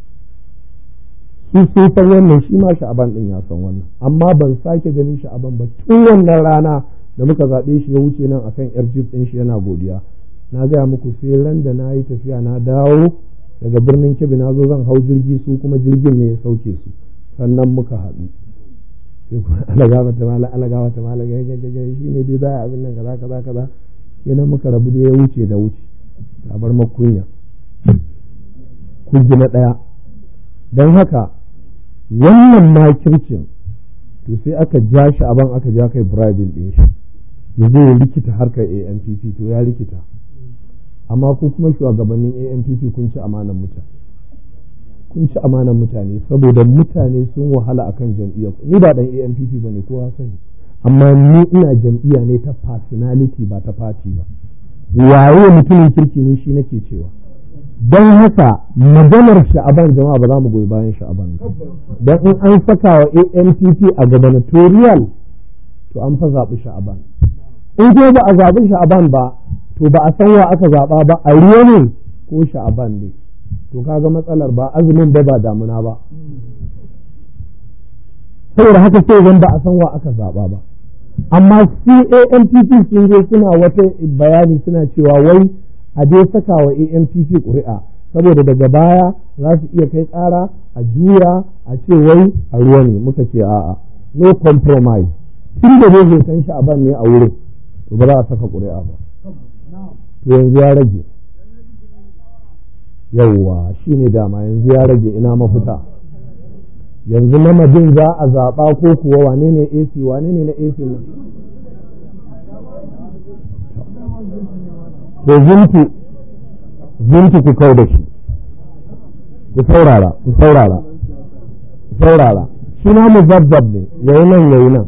su sun san wannan shi ma Sha'aban din ya san wannan amma ban sake ganin Sha'aban ba tun wannan rana da muka zaɓe shi ya wuce nan akan yar jeep din shi yana godiya. Na gaya muku sai ran da na yi tafiya na dawo daga birnin Kebbi na zo zan hau jirgi su kuma jirgin ne ya sauke su sannan muka haɗu. Ana gaba ta mala ana gaba ta mala ga ga ga shi ne dai za a abin nan kaza kaza kaza yana muka rabu da ya wuce da wuce a bar makunya kun ji na daya dan haka wannan makircin to sai aka ja shi aban aka ja kai bribing din shi yanzu ya likita harkar A N P P to ya likita amma ku kuma shugabannin A N P P kun ci amanan mutane kun ci amanan mutane saboda mutane sun wahala akan jam'iyyar ni ba dan A N P P bane kowa sani amma ni ina jam'iyya ne ta personality ba ta party ba waye mutumin kirki ne shi nake cewa don haka maganar Sha'aban jama'a ba za mu goyi bayan Sha'aban don in an saka wa A N P P a gubernatorial to an fa zaɓi Sha'aban in ko ba a zaɓi Sha'aban ba to ba a san wa aka zaɓa ba a riyo ne ko Sha'aban ne to kaga matsalar ba azumin ba ba damuna ba saboda haka sai zan ba a san wa aka zaɓa ba amma su A N P P sun zo suna wata bayani suna cewa wai a dai saka wa A N P P ƙuri'a saboda daga baya za su iya kai ƙara a juya a ce wai a ruwa ne muka ce a'a no compromise tun da zai san shi a ban ne a wurin to ba za a saka ƙuri'a ba to yanzu ya rage yawwa shi ne dama yanzu ya rage ina mafita yanzu namadin za a zaɓa ko kuwa wane ne A C wane ne na A C nan ko zintu zintu ku kau da shi ku saurara ku saurara ku saurara shi na muzabbab ne yayi nan yayi nan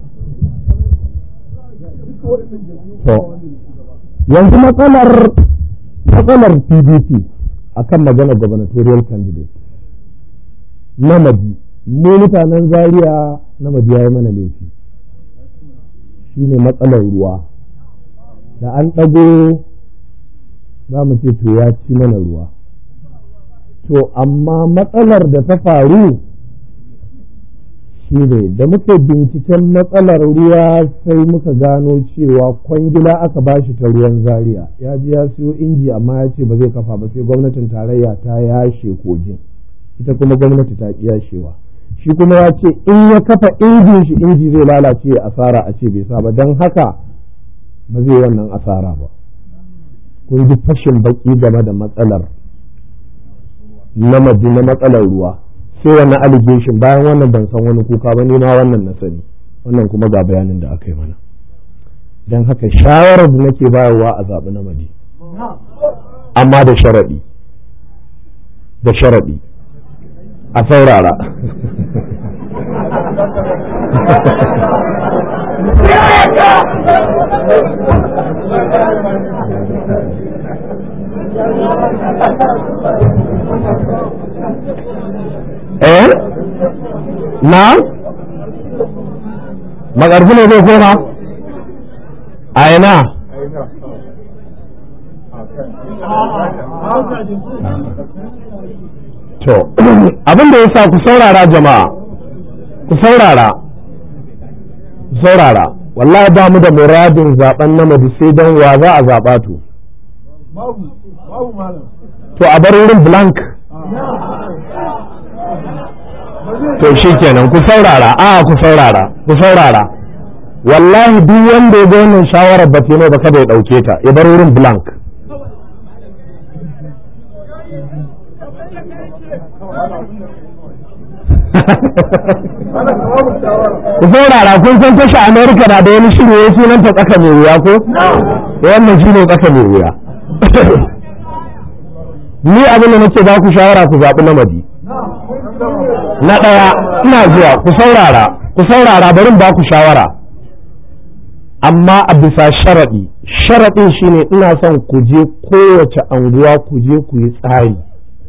to yanzu matsalar matsalar P D P akan magana gubernatorial candidate namadi mu mutanen Zaria namadi yayi mana laifi shine matsalar ruwa da an ɗago za mu ce to ya ci mana ruwa to amma matsalar da ta faru shi ne da muke binciken matsalar ruwa sai muka gano cewa kwangila aka bashi ta ruwan Zaria ya ji ya siyo inji amma ya ce ba zai kafa ba sai gwamnatin tarayya ta yashe kogin ita kuma gwamnati ta ki yashewa shi kuma ya ce in ya kafa injin shi inji zai lalace asara a ce bai sa ba don haka ba zai wannan asara ba kun ji fashin baki game da matsalar namadi na matsalar ruwa sai wannan allegation bayan wannan ban san wani kuka ba ni ma wannan na sani wannan kuma ga bayanin da aka yi mana don haka shawarar da nake bayarwa a zaɓi namadi amma da sharaɗi da sharaɗi a saurara eh na magarbi ne zai koma a ina to abin da ya sa ku saurara jama'a ku saurara ku saurara wallahi ba mu da muradin zaben namadi sai don wa za a zaɓa to to a bar wurin blank to shi kenan ku saurara a ku saurara ku saurara wallahi duk wanda ya ga wannan shawarar ba ta ba kada ya ɗauke ta ya bar wurin blank ku saurara kun san tasha Amerika na da wani shiri ya sunan ta tsaka mai wuya ko wannan shi ne tsaka mai wuya ni abin da nake ba ku shawara ku zaɓi namadi na ɗaya ina zuwa ku saurara ku saurara bari ba ku shawara amma a bisa sharaɗi sharaɗin shine ina son ku je kowace anguwa ku je ku yi tsari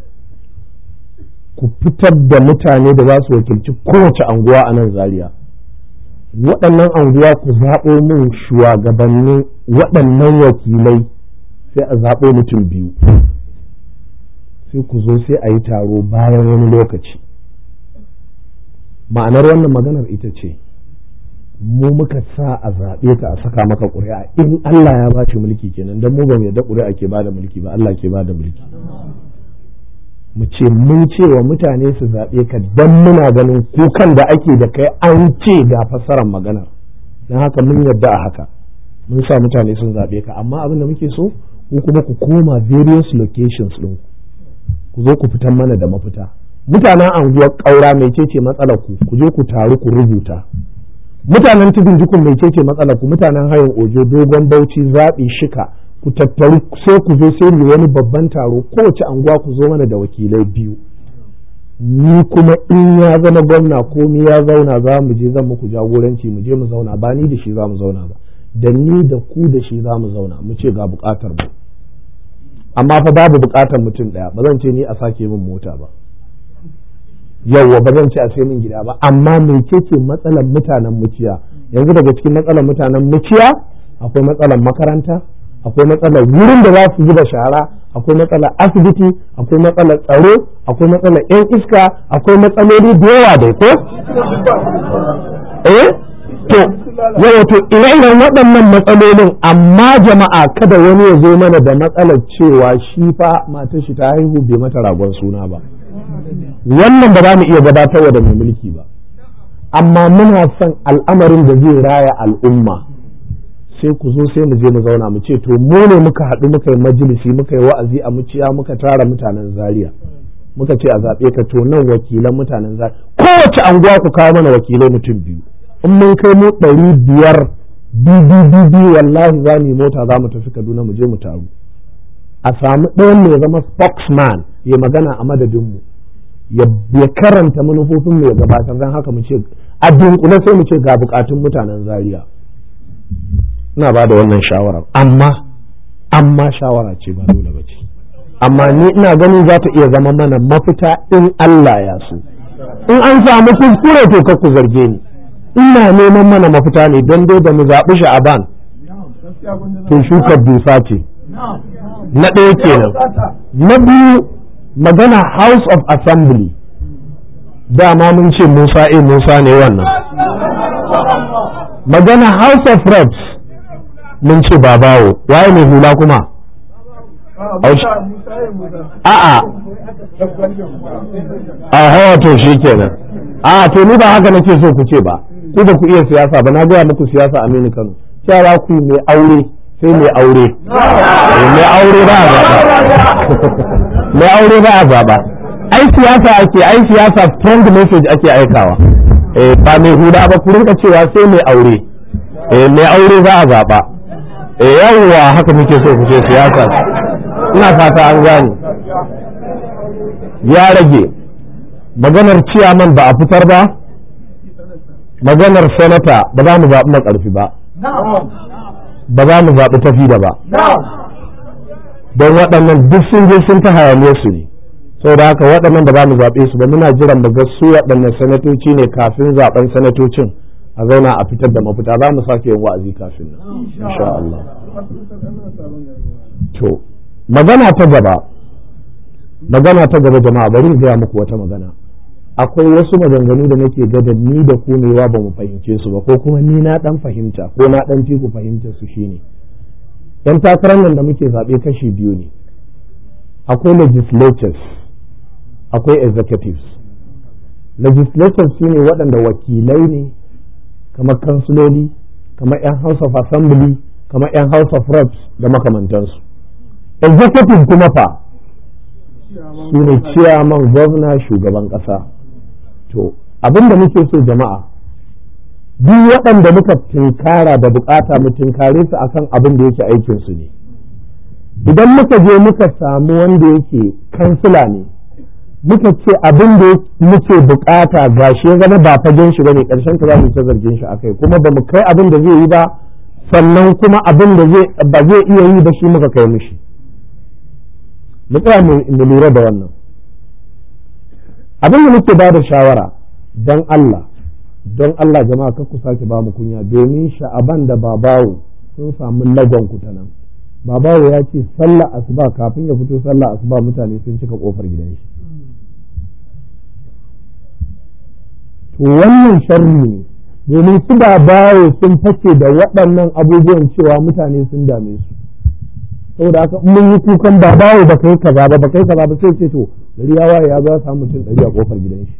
ku fitar da mutane da za su wakilci kowace anguwa a nan Zaria waɗannan anguwa ku zaɓo min shugabannin waɗannan wakilai sai a zaɓo mutum biyu sai ku zo sai a yi taro bayan wani lokaci ma'anar wannan maganar ita ce mu muka sa a zaɓe ka a saka maka ƙuri'a in Allah ya ba shi mulki kenan don mu ba mu yarda ƙuri'a ke ba da mulki ba Allah ke ba da mulki mu ce mun ce wa mutane su zaɓe ka don muna ganin kukan da ake da kai an ce ga fassarar maganar don haka mun yarda a haka mun sa mutane sun zaɓe ka amma abin da muke so ku kuma ku koma various locations ɗin ku zo ku fitan mana da mafita mutanen anguwar ƙaura mai ce matsalar ku ku je ku taru ku rubuta mutanen tudun jikun mai ce matsalar ku mutanen hayin ojo dogon bauchi zaɓi shika ku tattaru sai ku zo sai mu wani babban taro kowace anguwa ku zo mana da wakilai biyu ni kuma in ya zama gwamna ko ni ya zauna za mu je zan muku jagoranci mu je mu zauna ba ni da shi za mu zauna ba da ni da ku da shi za mu zauna mu ce ga bukatar mu amma fa babu bukatar mutum daya ba zan ce ni a sake min mota ba yawwa ba zan ce a sai min gida ba amma mecece matsalar mutanen muciya yanzu daga cikin matsalar mutanen muciya akwai matsalar makaranta akwai matsalar wurin da za su zuba shara akwai matsalar asibiti akwai matsalar tsaro akwai matsalar yan iska akwai matsaloli da yawa dai ko eh to yawa to ire-iren waɗannan matsalolin amma jama'a kada wani ya zo mana da matsalar cewa shi fa matar shi ta haihu bai mata ragon suna ba wannan ba za mu iya gabatarwa da mai mulki ba amma muna son al'amarin da zai raya al'umma sai ku zo sai mu je mu zauna mu ce to mu ne muka haɗu muka yi majalisi muka yi wa'azi a muciya muka tara mutanen Zaria muka ce a zaɓe ka to nan wakilan mutanen Zaria kowace anguwa ku kawo mana wakilai mutum biyu in mun kai mu ɗari biyar bibi wallahi za mu yi mota za mu tafi Kaduna mu je mu taru a samu ɗayan mai zama spokesman ya magana a madadinmu ya karanta manufofin mu ya gabatar don haka mu ce a dunkule sai mu ce ga bukatun mutanen Zaria ina ba da wannan shawarar amma amma shawara ce ba dole ba ce amma ni ina ganin za ta iya zama mana mafita in Allah ya so in an samu kuskure to ka ku zarge ni ina neman mana mafita ne don dai da mu zaɓi sha'aban to shukar dusa ce na ɗaya kenan na biyu magana House of Assembly dama mun ce Musa eh Musa ne wannan magana House of Reps mun ce babawo waye mai hula kuma a'a a hawa to shi kenan a to ni ba haka nake so ku ce ba ku da ku iya siyasa ba na gaya muku siyasa Aminu Kano cewa ku mai aure sai mai aure mai aure ba a zaɓa mai aure ba a zaɓa ai siyasa ake ai siyasa strong message ake aikawa ba mai hula ba ku rinka cewa sai mai aure mai aure za a zaɓa yawwa haka muke so ku ce siyasa ina fata an gane ya rage maganar ciyaman ba a fitar ba maganar sanata ba za mu zaɓi makarfi ba ba za mu zaɓi tafi da ba don waɗannan duk sun je sun ta hayaniya su ne sau da haka waɗannan ba za mu zaɓe su ba muna jiran mu ga su waɗannan sanatoci ne kafin zaɓen sanatocin a zauna a fitar da mafita za mu sake yin wa'azi kafin nan insha Allah to magana ta gaba magana ta gaba jama'a bari in gaya muku wata magana akwai wasu maganganu da nake ga da ni da ku ne ba mu fahimce su ba ko kuma ni na dan fahimta ko na dan fi ku fahimta su shine dan takarar nan da muke zabe kashi biyu ne akwai legislators akwai executives legislators su ne waɗanda wakilai ne kamar kansuloli kamar 'yan house of assembly kamar 'yan house of reps da makamantansu executive kuma fa su ne chairman governor shugaban ƙasa to abinda muke so jama'a duk waɗanda muka tinkara da bukata mu tinkare su akan abin da yake aikin su ne idan muka je muka samu wanda yake kansila ne muka ce abin da muke bukata ga shi ya zama ba fagen shi bane karshen ka za mu ta zargin shi akai kuma ba mu kai abin da zai yi ba sannan kuma abin da zai ba zai iya yi ba shi muka kai mishi mu tsaya mu lura da wannan abin da muke ba da shawara don Allah don Allah jama'a kar ku sake ba mu kunya domin sha'aban da babawo sun samu lagon ku ta nan babawo ya ce sallah asuba kafin ya fito sallah asuba mutane sun cika kofar gidan shi to wannan sharri ne domin su babawo sun face da waɗannan abubuwan cewa mutane sun dame su saboda haka mun yi kukan babawo ba kai kaza ba ba kai kaza ba sai ce to gari ya waye ya za samu mutum ɗari a kofar gidan shi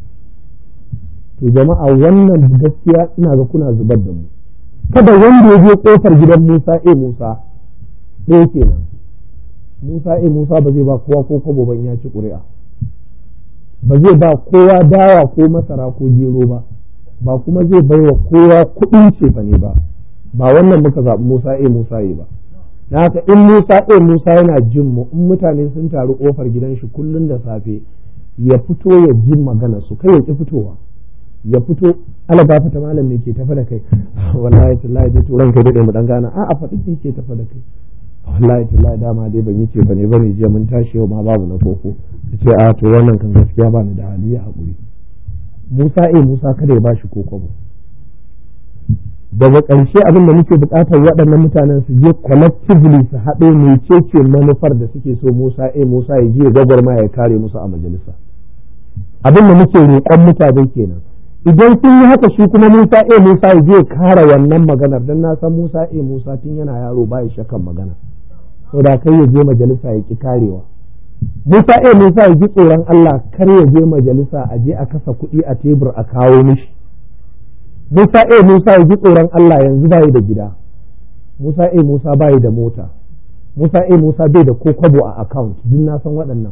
to jama'a wannan gaskiya ina ga kuna zubar da mu kada wanda ya je kofar gidan Musa eh Musa ɗaya kenan Musa eh Musa ba zai ba kowa ko kobo ban ya ci ƙuri'a ba zai ba kowa dawa ko masara ko gero ba ba kuma zai bai wa kowa kuɗin cefa ne ba ba wannan muka zaɓi Musa eh Musa yi ba na haka in Musa eh Musa yana jin mu in mutane sun taru kofar gidan shi kullun da safe ya fito ya ji magana su kai ya ki fitowa ya fito ala ba fata malam ne ke tafa da kai wallahi tallahi dai turan kai dai mu dan gana a a faɗi shi ke tafa da kai wallahi tallahi dama dai ban yi ce bane bane jiya mun tashi yau ma babu na koko ce a to wannan kan gaskiya ba ni da hali ya haƙuri Musa eh Musa kada ya bashi koko ba daga ƙarshe abin da muke buƙatar waɗannan mutanen su je collectively su haɗo mecece manufar da suke so Musa eh Musa ya je gwagwarma ya kare musu a majalisa abin da muke roƙon mutane kenan idan sun yi haka shi kuma Musa eh Musa ya je kare wannan maganar dan na san Musa eh Musa tun yana yaro ba ya shakan magana saboda kai ya je majalisa ya ki karewa Musa eh Musa ya ji tsoron Allah kar ya je majalisa a je a kasa kuɗi a tebur a kawo mishi Musa eh Musa ya ji tsoron Allah yanzu bai da gida Musa eh Musa bai da mota Musa eh Musa bai da ko kwabo a account din na san waɗannan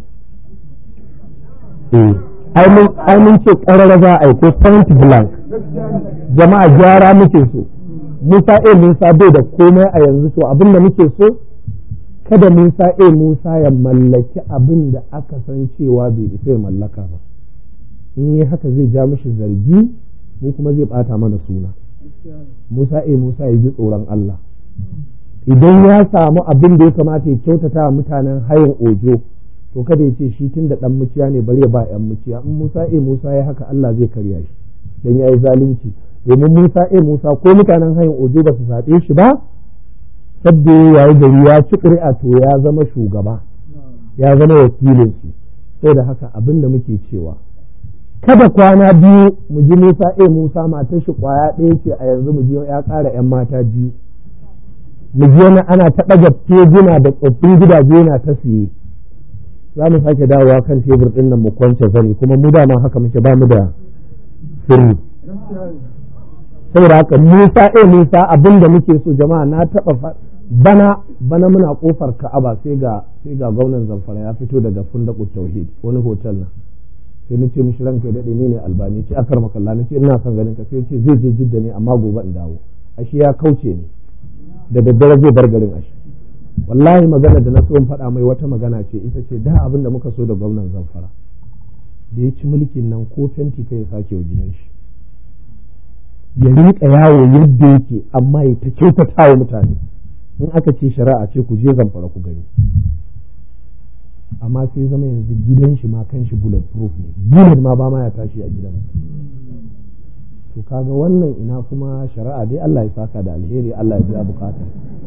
eh ai mun ce ƙarara za a yi ko point blank jama'a gyara muke so Musa eh Musa bai da komai a yanzu to abin da muke so kada Musa eh Musa ya mallaki abin da aka san cewa bai isa ya mallaka ba in yi haka zai ja mishi zargi mu kuma zai bata mana suna Musa eh Musa ya ji tsoron Allah idan ya samu abin da ya kamata ya kyautata wa mutanen hayin ojo to kada ya ce shi tun da dan muciya ne bari ya ba yan muciya in Musa eh Musa ya haka Allah zai karya shi dan yayi zalunci domin Musa eh Musa ko mutanen hayin ojo ba su zaɓe shi ba sabda yayi gari ya ci ƙuri'a to ya zama shugaba ya zama wakilin su saboda haka abin da muke cewa kada kwana biyu mu ji Musa eh Musa matar shi kwaya ɗaya ce a yanzu mu ji ya ƙara yan mata biyu mu ji wani ana ta ɗaga teguna da tsoffin gidaje na ta siye za mu sake dawowa kan tebur ɗin nan mu kwance zani kuma mu dama haka muke ba mu da sirri saboda haka Musa eh Musa abin da muke so jama'a na taɓa bana bana muna kofar Ka'aba sai ga sai ga gwamnan Zamfara ya fito daga Fundaqut Tauhid wani hotel na sai nace mishi ranka dade ni ne Albani ce akar makalla nace ina son ganin ka sai ce zai je Jidda ne amma gobe in dawo ashe ya kauce ne da daddare zai bar garin ashe wallahi magana da na so in faɗa mai wata magana ce ita ce da abin da muka so da gwamnan Zamfara da ya ci mulkin nan ko fenti kai ya sake wa gidan shi ya rinka yawo yadda yake amma ya ta kyautata wa mutane in aka ce shari'a ce ku je Zamfara ku gani amma sai zama yanzu gidan shi ma kan shi bullet proof ne bullet ma ba ma ya tashi a gidan to kaga wannan ina kuma shari'a dai Allah ya saka da alheri Allah ya biya bukata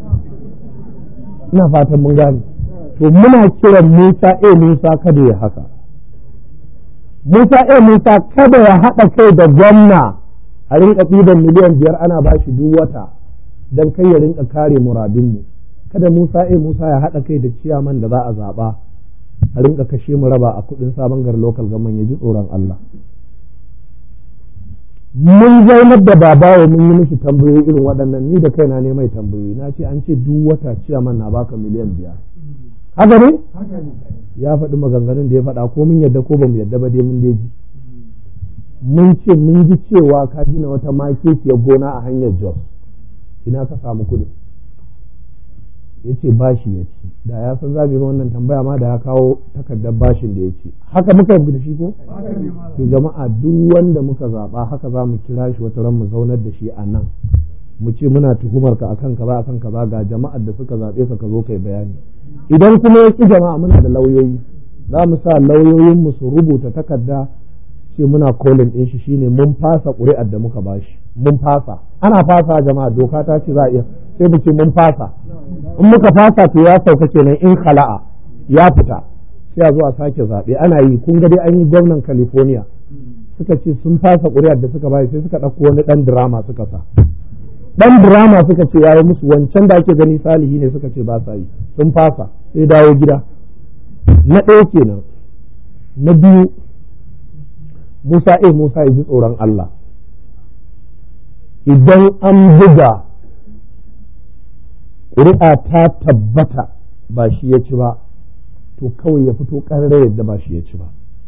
ina fatan mun gane to muna kiran Musa eh Musa kada ya haka Musa eh Musa kada ya haɗa kai da gwamna a rinka ɗiban miliyan biyar ana ba shi duk wata don kai ya rinka kare muradinmu kada Musa eh Musa ya haɗa kai da ciyaman da za a zaɓa a rinka kashe mu raba a kuɗin sabon gar local government ya ji tsoron Allah mun zaunar da babawa mun yi mishi tambayoyi irin waɗannan ni da kaina ne mai tambayoyi na ce an ce duk wata ciyaman na baka miliyan biyar haka ne ya faɗi maganganun da ya faɗa ko mun yadda ko ba mu yadda ba dai mun dai ji mun ce mun ji cewa ka gina wata makekiyar gona a hanyar Jos ina ka samu kuɗi ya ce bashi ya ci, da ya san za mu yi wannan tambaya ma da ya kawo takardar bashin da ya ci. Haka muka yi da shi ko? To jama'a duk wanda muka zaɓa haka za mu kira shi wata ran mu zaunar da shi a nan mu ce muna tuhumar ka akan kaza akan kaza ga jama'ar da suka zaɓe ka ka zo kai bayani. Idan kuma ya ki jama'a muna da lauyoyi, za mu sa lauyoyin mu su rubuta takarda ce muna kolin ɗin shi shine mun fasa ƙuri'ar da muka bashi, mun fasa. Ana fasa jama'a, doka ta ce za a iya, sai mu ce mun fasa. In muka fasa to ya sauka kenan, in khala'a ya fita sai a zo a sake zaɓe. Ana yi, kun ga dai an yi gwamnan California suka ce sun fasa ƙuri'ar da suka bayi, sai suka ɗauko wani ɗan drama suka sa. Ɗan drama suka ce ya yi musu, wancan da ake gani salihi ne suka ce ba sa yi, sun fasa sai dawo gida. Na ɗaya kenan. Na biyu, Musa eh Musa ya ji tsoron Allah. Idan an buga ƙuri'a ta tabbata ba shi ya ci ba, to kawai ya fito ƙarare yadda ba shi ya ci ba.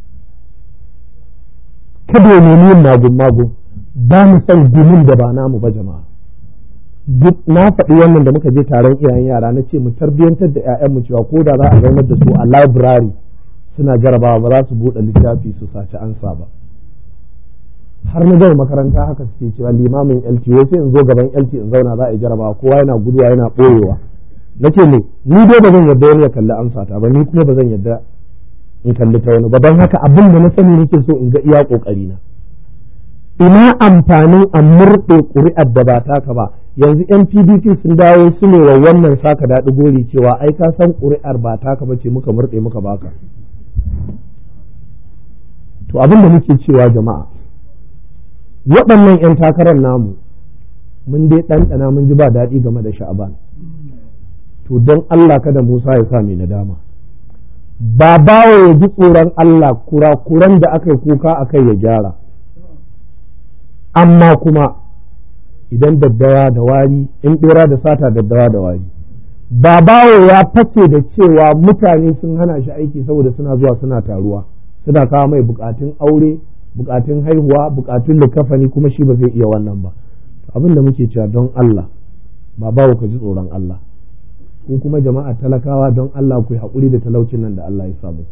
Kada ya nemi yin magun-magun, ba mu san gumin da ba namu ba jama'a. Na faɗi wannan da muka je taron iyayen yara, na ce mu tarbiyyantar da 'ya'yanmu cewa ko da za a zaunar da su a library suna jarabawa ba za su buɗe littafi su saci ansa ba. Har na gama makaranta haka suke cewa limamin L T wai sai in zo gaban L T in zauna za a yi jarabawa, kowa yana guduwa yana ɓoyewa. Na ce ne ni dai ba zan yarda wani ya kalli amsa ta ba, ni kuma ba zan yarda in kalli ta wani ba. Don haka abin da na sani nake so in ga iya ƙoƙari na. Ina amfanin a murɗe ƙuri'ar da ba taka ba. Yanzu yan P D P sun dawo su ne wa wannan saka daɗi gori cewa ai ka san ƙuri'ar ba taka ba ce muka murɗe muka baka. To abin da muke cewa jama'a, waɗannan 'yan takarar namu mun dai ɗanɗana mun ji ba daɗi game da Sha'aban. To don Allah kada Musa ya sa mai nadama. Ba bawa ya ji tsoron Allah, kurakuran da aka yi kuka a kai ya gyara. Amma kuma idan daddawa da wari, in ɗora da sata daddawa da wari. Ba bawa ya fake da cewa mutane sun hana shi aiki saboda suna zuwa suna taruwa, suna kawo mai bukatun aure, bukatun haihuwa, bukatun likafani, kuma shi ba zai iya wannan ba. Abin da muke cewa don Allah, ba bawa ka ji tsoron Allah. Ku kuma jama'a talakawa don Allah ku yi haƙuri da talaucin nan da Allah ya samu.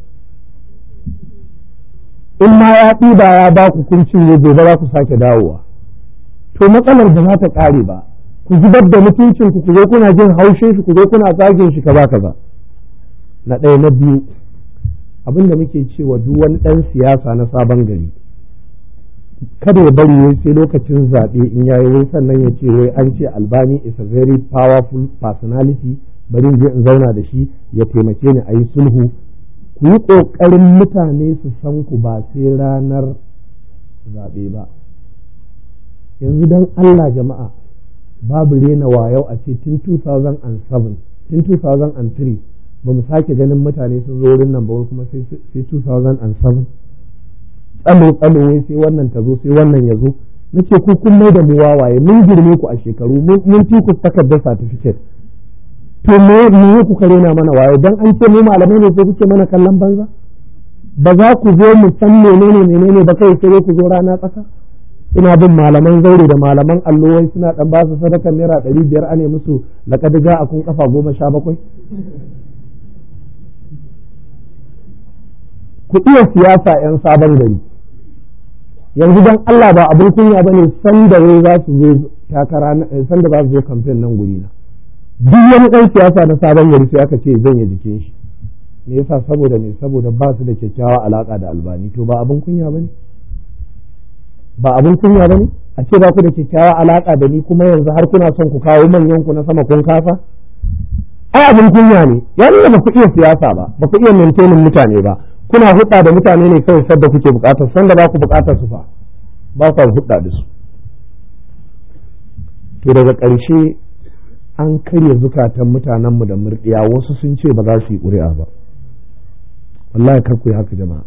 In ma ya ɗiba ya ba ku kun cinye, gobe za ku sake dawowa. To matsalar da za ta ƙare ba, ku zubar da mutuncin ku, ku zo kuna jin haushin shi, ku zo kuna zagin shi kaza kaza. Na ɗaya. Na biyu, abin da muke cewa duk wani ɗan siyasa na sabon gari, kada ya bari wai sai lokacin zaɓe in yayi wai sannan ya ce wai an ce Albani is a very powerful personality, bari in je in zauna da shi ya taimake ni a yi sulhu. Ku yi ƙoƙarin mutane su san ku ba sai ranar zaɓe ba. Yanzu don Allah jama'a, babu rena wayau a ce tun two thousand seven, tun two thousand three ba mu sake ganin mutane sun zo wurin nan ba, kuma sai two thousand seven. Tsalo tsalo wai sai wannan ta zo sai wannan ya zo. Nace ku kun mai da mu wawaye, mun girme ku a shekaru, mun fi ku takardar certificate. To me me ku kare na mana wayo dan an ce mu malamai ne sai kuke mana kallon banza? Ba za ku zo mu san menene menene ba, kai sai ku zo rana tsaka. Ina bin malaman zaure da malaman allowai suna dan ba su sadakar naira ɗari biyar ane musu laqad a kun kafa goma sha bakwai. Ku iya siyasa yan sabon gari. Yanzu dan Allah ba abin kunya bane san da wai za su zo takara, san da za su zo campaign nan guri na. Duk wani ɗan siyasa na sabon gari sai aka ce zan yi jikin shi. Me yasa? Saboda me? Saboda ba su da kyakkyawa alaka da Albani. To ba abin kunya bane? Ba abin kunya bane a ce ba ku da kyakkyawa alaka da ni kuma yanzu har kuna son ku kawo manyan ku na sama kun kasa? Ai abin kunya ne. Yanzu ba ku iya siyasa ba, ba ku iya maintaining mutane ba. Kuna hudda da mutane ne kawai sadda kuke bukatar, sanda ba ku bukatar su fa ba ku hudda da su. To daga ƙarshe an karya zukatan mutanenmu da murɗiya, wasu sun ce ba za su yi ƙuri'a ba. Wallahi kar ku yi haka jama'a.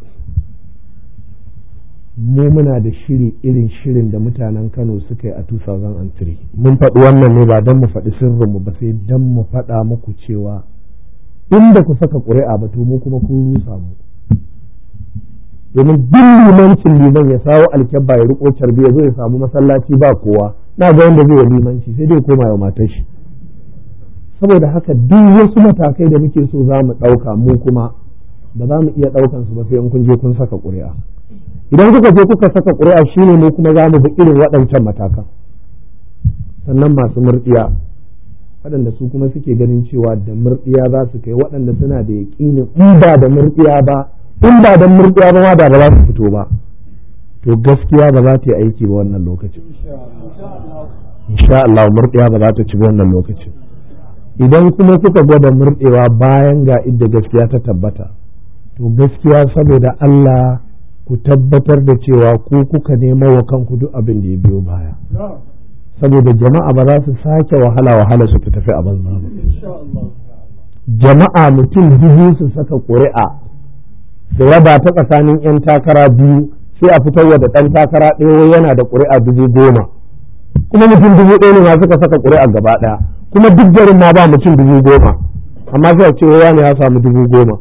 Mu muna da shiri irin shirin da mutanen Kano suka yi a two thousand three. Mun faɗi wannan ne ba don mu faɗi sirrinmu ba, sai don mu faɗa muku cewa inda ku saka ƙuri'a ba to mu kuma kun rusa mu. Domin duk limancin liman ya sawo alkyabba ya riƙo carbi ya zo ya samu masallaci ba kowa, na ga wanda zai yi limanci sai dai koma wa matar shi. saboda haka duk wasu matakai da muke so za mu ɗauka mu kuma ba za mu iya ɗaukan su ba sai in kun je kun saka ƙuri'a. Idan kuka je kuka saka ƙuri'a shine mu kuma za mu bi irin waɗancan matakan. Sannan masu murɗiya waɗanda su kuma suke ganin cewa da murɗiya za su kai, waɗanda suna da yaƙinin in ba da murɗiya ba in ba da murɗiya ba ma da ba za su fito ba, to gaskiya ba za ta yi aiki ba wannan lokacin. Insha Allah murɗiya ba za ta ci ba wannan lokacin. Idan kuma kuka gwada murɗewa bayan ga idda gaskiya ta tabbata, to gaskiya saboda Allah ku tabbatar da cewa ku kuka nemo wa kanku duk abin da ya biyo baya, saboda jama'a ba za su sake wahala wahala su tafi a banza ba. Jama'a mutum dubu su saka ƙuri'a da raba ta tsakanin 'yan takara biyu, sai a fitarwa da ɗan takara ɗaya yana da ƙuri'a dubu goma, kuma mutum dubu ɗaya ne ma suka saka ƙuri'a gaba ɗaya, kuma duk garin ma ba mutum dubu goma, amma sai a ce wani ya samu dubu goma.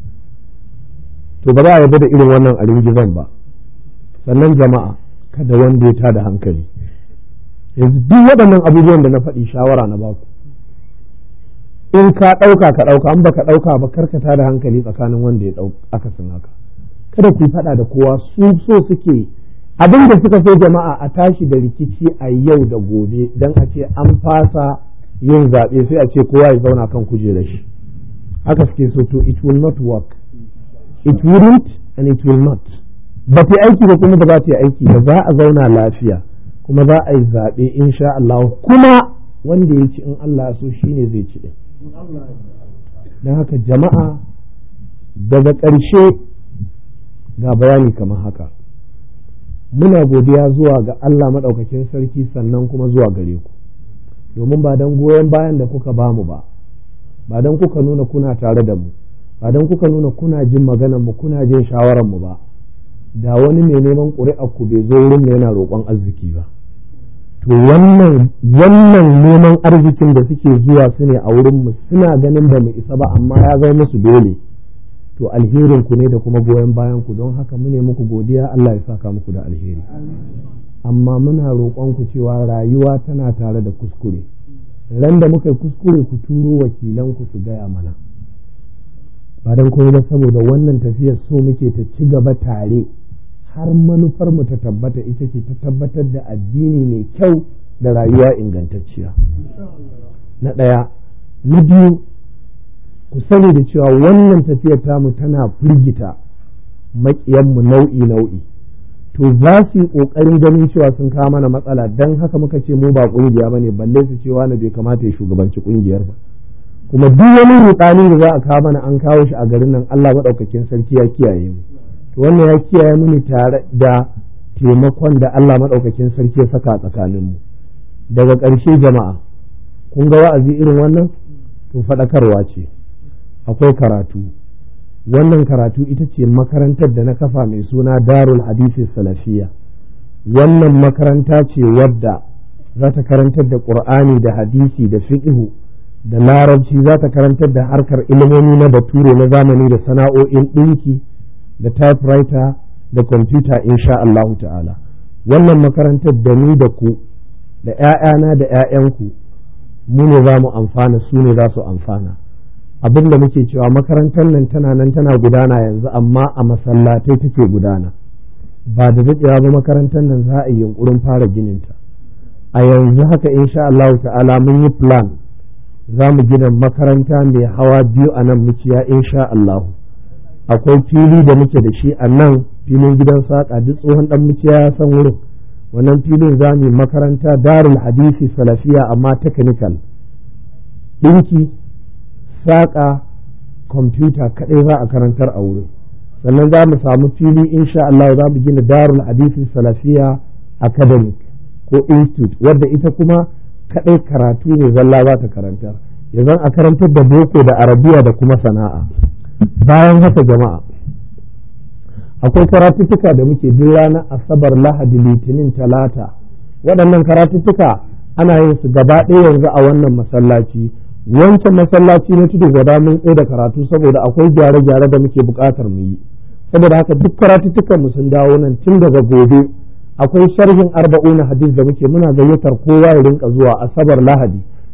To ba za a yarda da irin wannan a ringizan ba. Sannan jama'a kada wanda ya tada hankali. Yanzu duk waɗannan abubuwan da na faɗi shawara na baku, in ka ɗauka ka ɗauka, an baka ɗauka ba karkata da hankali tsakanin wanda ya ɗauka aka sun haka. Kada ku faɗa da kowa, su so suke abin da suka so jama'a a tashi da rikici a yau da gobe don a ce an fasa yin zaɓe, sai a ce kowa ya zauna kan kujerar shi. Haka suke so, to it will not work, it wouldn't and it will not. Ba ta aiki ba kuma ba za ta yi aiki ba, za a zauna lafiya kuma za a yi zaɓe insha Allah, kuma wanda ya ci in Allah so shine zai ci ɗin. Don haka jama'a daga ƙarshe ga bayani kamar haka, muna godiya zuwa ga Allah maɗaukakin sarki sannan kuma zuwa gare ku, domin ba don goyon bayan da kuka bamu ba, ba don kuka nuna kuna tare da mu, ba don kuka nuna kuna jin maganar mu kuna jin shawarar mu ba, da wani mai neman ƙuri'ar ku bai zo wurin mu yana roƙon arziki ba. To wannan wannan neman arzikin da suke zuwa su ne a wurin mu, suna ganin ba mu isa ba amma ya zama musu dole, to alherin ku ne da kuma goyon bayan ku, don haka mu ne muku godiya, Allah ya saka muku da alheri. Amma muna roƙon ku cewa rayuwa tana tare da kuskure, ran da muka kuskure ku turo wakilan ku su gaya mana, ba don kuma ba saboda wannan tafiyar so muke ta ci gaba tare har manufar mu ta tabbata, ita ce ta tabbatar da addini mai kyau da rayuwa ingantacciya. Na ɗaya. Na biyu, ku sani da cewa wannan tafiyar tamu tana firgita maƙiyanmu nau'i nau'i, to za su yi ƙoƙarin ganin cewa sun kawo mana matsala, don haka muka ce mu ba ƙungiya ba ne, balle su cewa na bai kamata ya shugabanci ƙungiyar ba. Kuma duk wani rudani da za a kawo mana an kawo shi a garin nan, Allah maɗaukakin sarki ya kiyaye mu. To wannan ya kiyaye mu ne tare da taimakon da Allah maɗaukakin sarki ya saka a tsakanin mu. Daga ƙarshe jama'a, kun ga wa'azi irin wannan, to faɗakarwa ce, akwai karatu. Wannan karatu ita ce makarantar da na kafa mai suna Darul Hadisi Salafiyya. Wannan makaranta ce wadda za ta karantar da Qur'ani da hadisi da fiqhu da larabci, za ta karantar da harkar ilimomi na bature na zamani da sana'o'in ɗinki da typewriter da kwamfuta insha Allahu ta'ala. Wannan makarantar da ni da ku da ‘ya'yana da ‘ya'yanku mu ne za mu amfana, su ne za su amfana. Abin da muke cewa makarantar nan tana nan tana gudana yanzu, amma a masallatai take gudana, ba da daɗewa ba makarantar nan za a yi yunkurin fara gininta. A yanzu haka insha Allahu ta'ala mun yi plan, za mu gina makaranta mai hawa biyu a nan muciya insha Allah. Akwai fili da muke da shi a nan filin gidan saƙa, duk tsohon ɗan muciya ya san wurin. Wannan filin za mu yi makaranta Darul Hadisi Salafiya, amma technical, ɗinki, saƙa, kwamfuta kaɗai za a karantar a wurin. Sannan za mu samu fili insha Allah, za mu gina Darul Hadisi Salafiya Academic ko Institute, wadda ita kuma kaɗai karatu ne zalla za ta karantar, yanzu a karantar da boko da arabiya da kuma sana'a. Bayan haka jama'a, akwai karatuttuka da muke duk ranar asabar, lahadi, litinin, talata. Waɗannan karatuttuka ana yin su gaba ɗaya yanzu a wannan masallaci. Wancan masallaci na tudu gaba mun tsaye da karatu saboda akwai gyare-gyare da muke buƙatar mu yi, saboda haka duk karatuttukan mu sun dawo nan. Tun daga gobe akwai sharhin arba'una hadis da muke, muna gayyatar kowa ya rinka zuwa asabar, lahadi,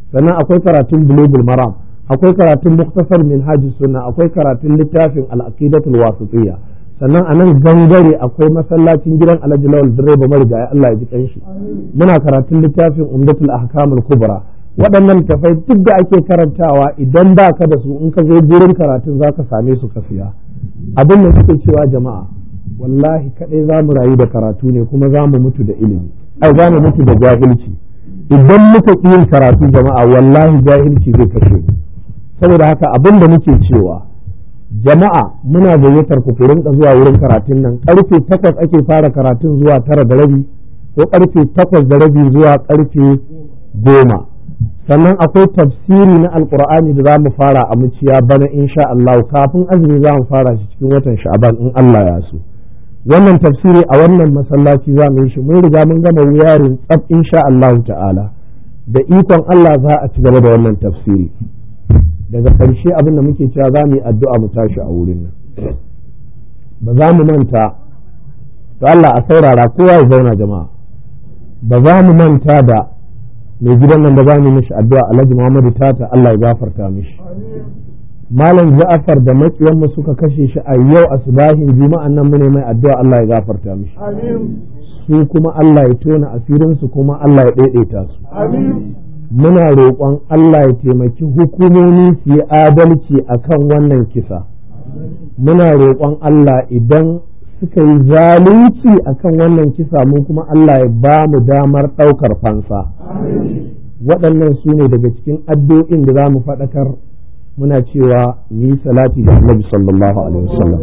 sannan akwai karatun bulugul maram, akwai karatun muktasar minhajus sunna, akwai karatun littafin al-aqidatul wasitiyya, sannan a nan gangare akwai masallacin gidan Alhaji Lawal direba marigayi Allah ya ji kanshi, muna karatun littafin umdatul ahkamul kubra. Waɗannan tafai duk da ake karantawa idan ba ka da su in ka zo gurin karatun za ka same su ka siya. Abin da suke cewa jama'a wallahi kaɗai za mu rayu da karatu ne kuma za mu mutu da ilimi, ai za mu mutu da jahilci. Idan muka ƙi yin karatu jama'a wallahi jahilci zai kashe mu. Saboda haka abin da muke cewa jama'a muna gayyatar ku rinka zuwa wurin karatun nan karfe takwas ake fara karatun zuwa tara da rabi ko karfe takwas da rabi zuwa karfe goma. Sannan akwai tafsiri na alkur'ani da za mu fara a muciya bana insha Allah kafin azumi za mu fara shi cikin watan sha'aban in Allah ya so. Wannan tafsiri a wannan masallaci za mu yi shi mun riga mun gama wuyarin tsaf insha Allah ta'ala, da ikon Allah za a ci gaba da wannan tafsiri. Daga ƙarshe abin da muke cewa za mu yi addu'a mu tashi a wurin nan, ba za mu manta to Allah a saurara kowa ya zauna jama'a, ba za mu manta da mai gidan nan da za mu mishi addu'a Alhaji Muhammadu Tata Allah ya gafarta mishi. Malam Ja'far da makiyan mu suka kashe shi a yau asubahin juma'an nan mu ne mai addu'a Allah ya gafarta mishi. Su kuma Allah ya tona asirin su kuma Allah ya daidaita su. Muna roƙon Allah ya taimaki hukumomi su yi adalci akan wannan kisa. Muna roƙon Allah idan suka yi zalunci akan wannan kisa mu kuma Allah ya ba mu damar ɗaukar fansa. Waɗannan su ne daga cikin addu'o'in da za mu faɗakar, muna cewa mu yi salati da Annabi sallallahu alaihi wasallam.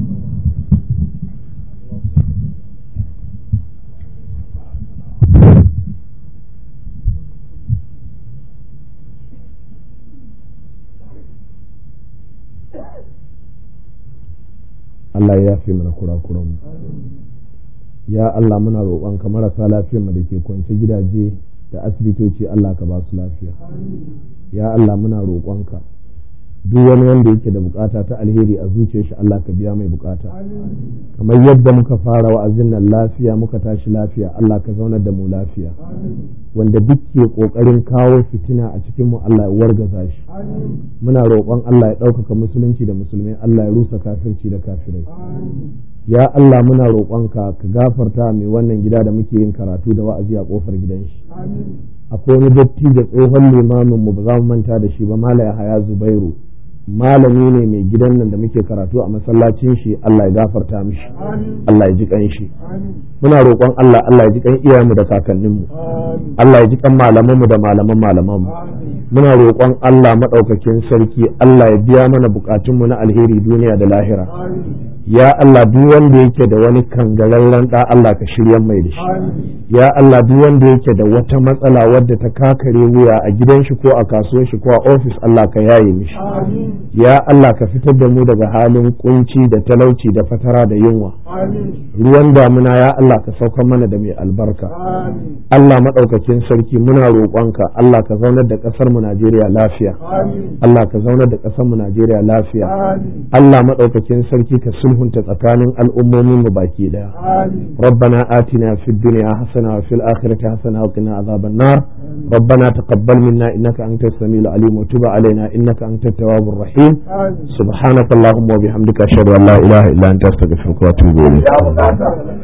Allah ya yafe mana kurakuranmu. Ya Allah muna roƙonka marasa lafiyar mu da ke kwance gidaje da asibitoci Allah ka ba su lafiya. Ya Allah muna roƙonka duk wani wanda yake da bukata ta alheri a zuciyar shi Allah ka biya mai bukata. Kamar yadda muka fara wa'azin nan lafiya muka tashi lafiya Allah ka zaunar da mu lafiya. Wanda duk ke kokarin kawo fitina a cikin mu Allah ya wargaza shi. Muna roƙon Allah ya ɗaukaka musulunci da musulmai, Allah ya rusa kafirci da kafirai. Ya Allah muna roƙonka ka gafarta mai wannan gida da muke yin karatu da wa'azi a kofar gidan shi. Akwai wani dattijo tsohon limamin mu ba za mu manta da shi ba, Malam Yahaya Zubairu. Malami ne mai gidan nan da muke karatu a masallacin shi, Allah ya gafarta mishi, Allah ya ji kan shi. Muna roƙon Allah Allah ya ji kan iyayenmu da kakanninmu, Allah ya ji kan malamanmu da malaman malamanmu. Muna roƙon Allah maɗaukakin sarki Allah ya biya mana buƙatunmu na alheri duniya da lahira. Ya Allah duk wanda yake da wani kangararren ɗa Allah ka shirya mai da shi. Ya Allah duk wanda yake da wata matsala wadda ta kakare wuya a gidan shi ko a kasuwar shi ko a ofis Allah ka yaye mishi. Ya Allah ka fitar da mu daga halin kunci da talauci da fatara da yunwa. Ruwan damuna ya Allah ka saukar mana da mai albarka. Allah maɗaukakin sarki muna roƙonka Allah ka zaunar da ƙasar mu Najeriya lafiya. Allah ka zaunar da ƙasar mu Najeriya lafiya. Allah maɗaukakin sarki ka sulhunta tsakanin al'ummomin mu baki daya. Rabbana atina fid dunya hasana wa fil akhirati hasana wa qina azaban nar. Rabbana taqabbal minna innaka antas samiul alim wa tub alaina innaka antat tawwabur rahim. Subhanakallahumma wa bihamdika ashhadu an la ilaha illa anta astaghfiruka wa atubu ilayk.